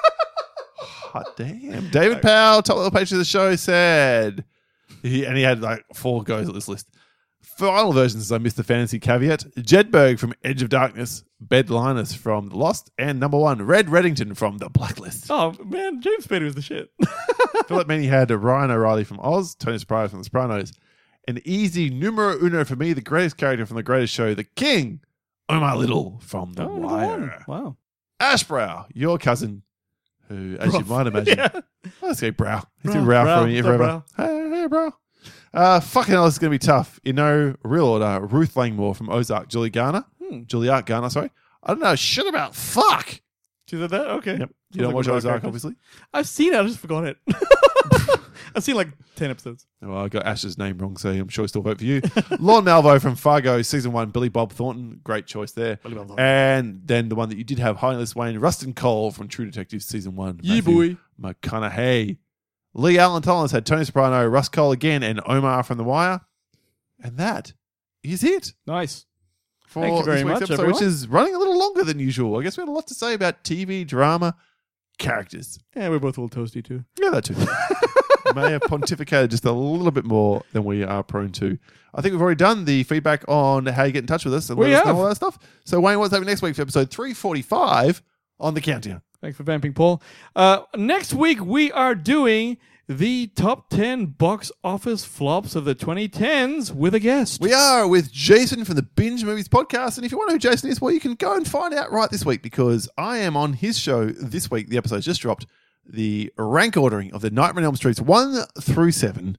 Hot damn. David Powell, top of the page of the show, said, he had like 4 goes at this list. Final versions, I missed the fantasy caveat. Jedberg from Edge of Darkness, Bed Linus from The Lost, and number 1, Red Reddington from The Blacklist. Oh, man. James Spader is the shit. Philip Manny had Ryan O'Reilly from Oz, Tony Soprano from The Sopranos, and easy numero uno for me, the greatest character from the greatest show, the King, Omar Little from The Wire. Wow. Ash Brow, your cousin, who, as you might imagine, Yeah. let's say Brow. He's Brow, been Brow Brow, for me what's up, forever. Hey, Brow. Fucking hell, this is going to be tough. In no real order, Ruth Langmore from Ozark, Juliet Garner. Sorry. I don't know shit about fuck. She said that? Okay. Yep. You don't watch Ozark, obviously? I've seen it. I just forgot it. I've seen like 10 episodes. Well, I got Ash's name wrong, so I'm sure he'll still vote for you. Lorne Malvo from Fargo, season 1, Billy Bob Thornton. Great choice there. And then the one that you did have high on this, Wayne, Rustin Cole from True Detective, season 1. Yeah, Matthew boy. McConaughey. Lee Allen Tollins had Tony Soprano, Russ Cole again, and Omar from The Wire. And that is it Nice. for Thank you very this week's much, episode, everyone. which is running a little longer than usual. I guess we had a lot to say about TV, drama, characters. Yeah, we're both a little toasty too. Yeah, that too. May have pontificated just a little bit more than we are prone to. I think we've already done the feedback on how you get in touch with us and We let us know have. all that stuff. So, Wayne, what's happening next week for episode 345 on the countdown? Thanks for vamping, Paul. Next week, we are doing the top 10 box office flops of the 2010s with a guest. We are with Jason from the Binge Movies podcast. And if you want to know who Jason is, well, you can go and find out right this week because I am on his show this week. The episode's just dropped. The rank ordering of the Nightmare on Elm Streets 1 through 7.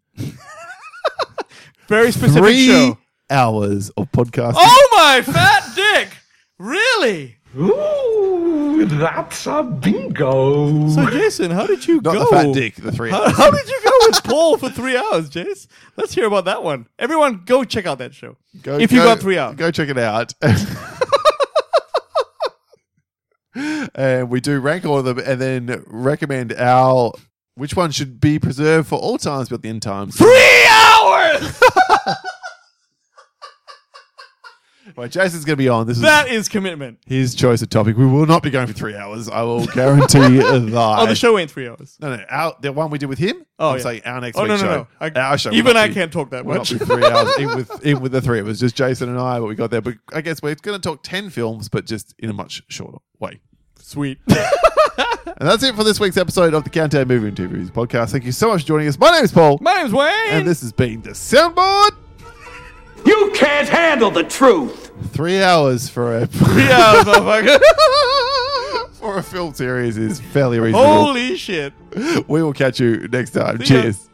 Very specific 3 show. hours of podcasting. Oh, my fat dick! Really? Ooh, that's a bingo. So, Jason, how did you Not go? the fat dick, the 3 hours. How did you go with Paul for 3 hours, Jace? Let's hear about that one. Everyone, go check out that show. If you got 3 hours. Go check it out. And we do rank all of them and then recommend which one should be preserved for all times but the end times. 3 hours! Right, Jason's going to be on. This is That is commitment. his choice of topic. We will not be going for 3 hours. I will guarantee that. Oh, the show ain't 3 hours. No, the one we did with him. Oh, I'm yeah. saying our next Oh, week's no. show. Our show. Even will not I be- can't talk that will much. not be 3 hours. Even with the three, it was just Jason and I. What we got there, but I guess we're going to talk 10 films, but just in a much shorter way. Sweet. And that's it for this week's episode of the Countdown Movie and TV Reviews podcast. Thank you so much for joining us. My name is Paul, My name's Wayne. and this has been the Soundboard. You can't handle the truth. 3 hours for a 3 hours, motherfucker. for a film series is fairly reasonable. Holy shit. We will catch you next time. See ya. Cheers.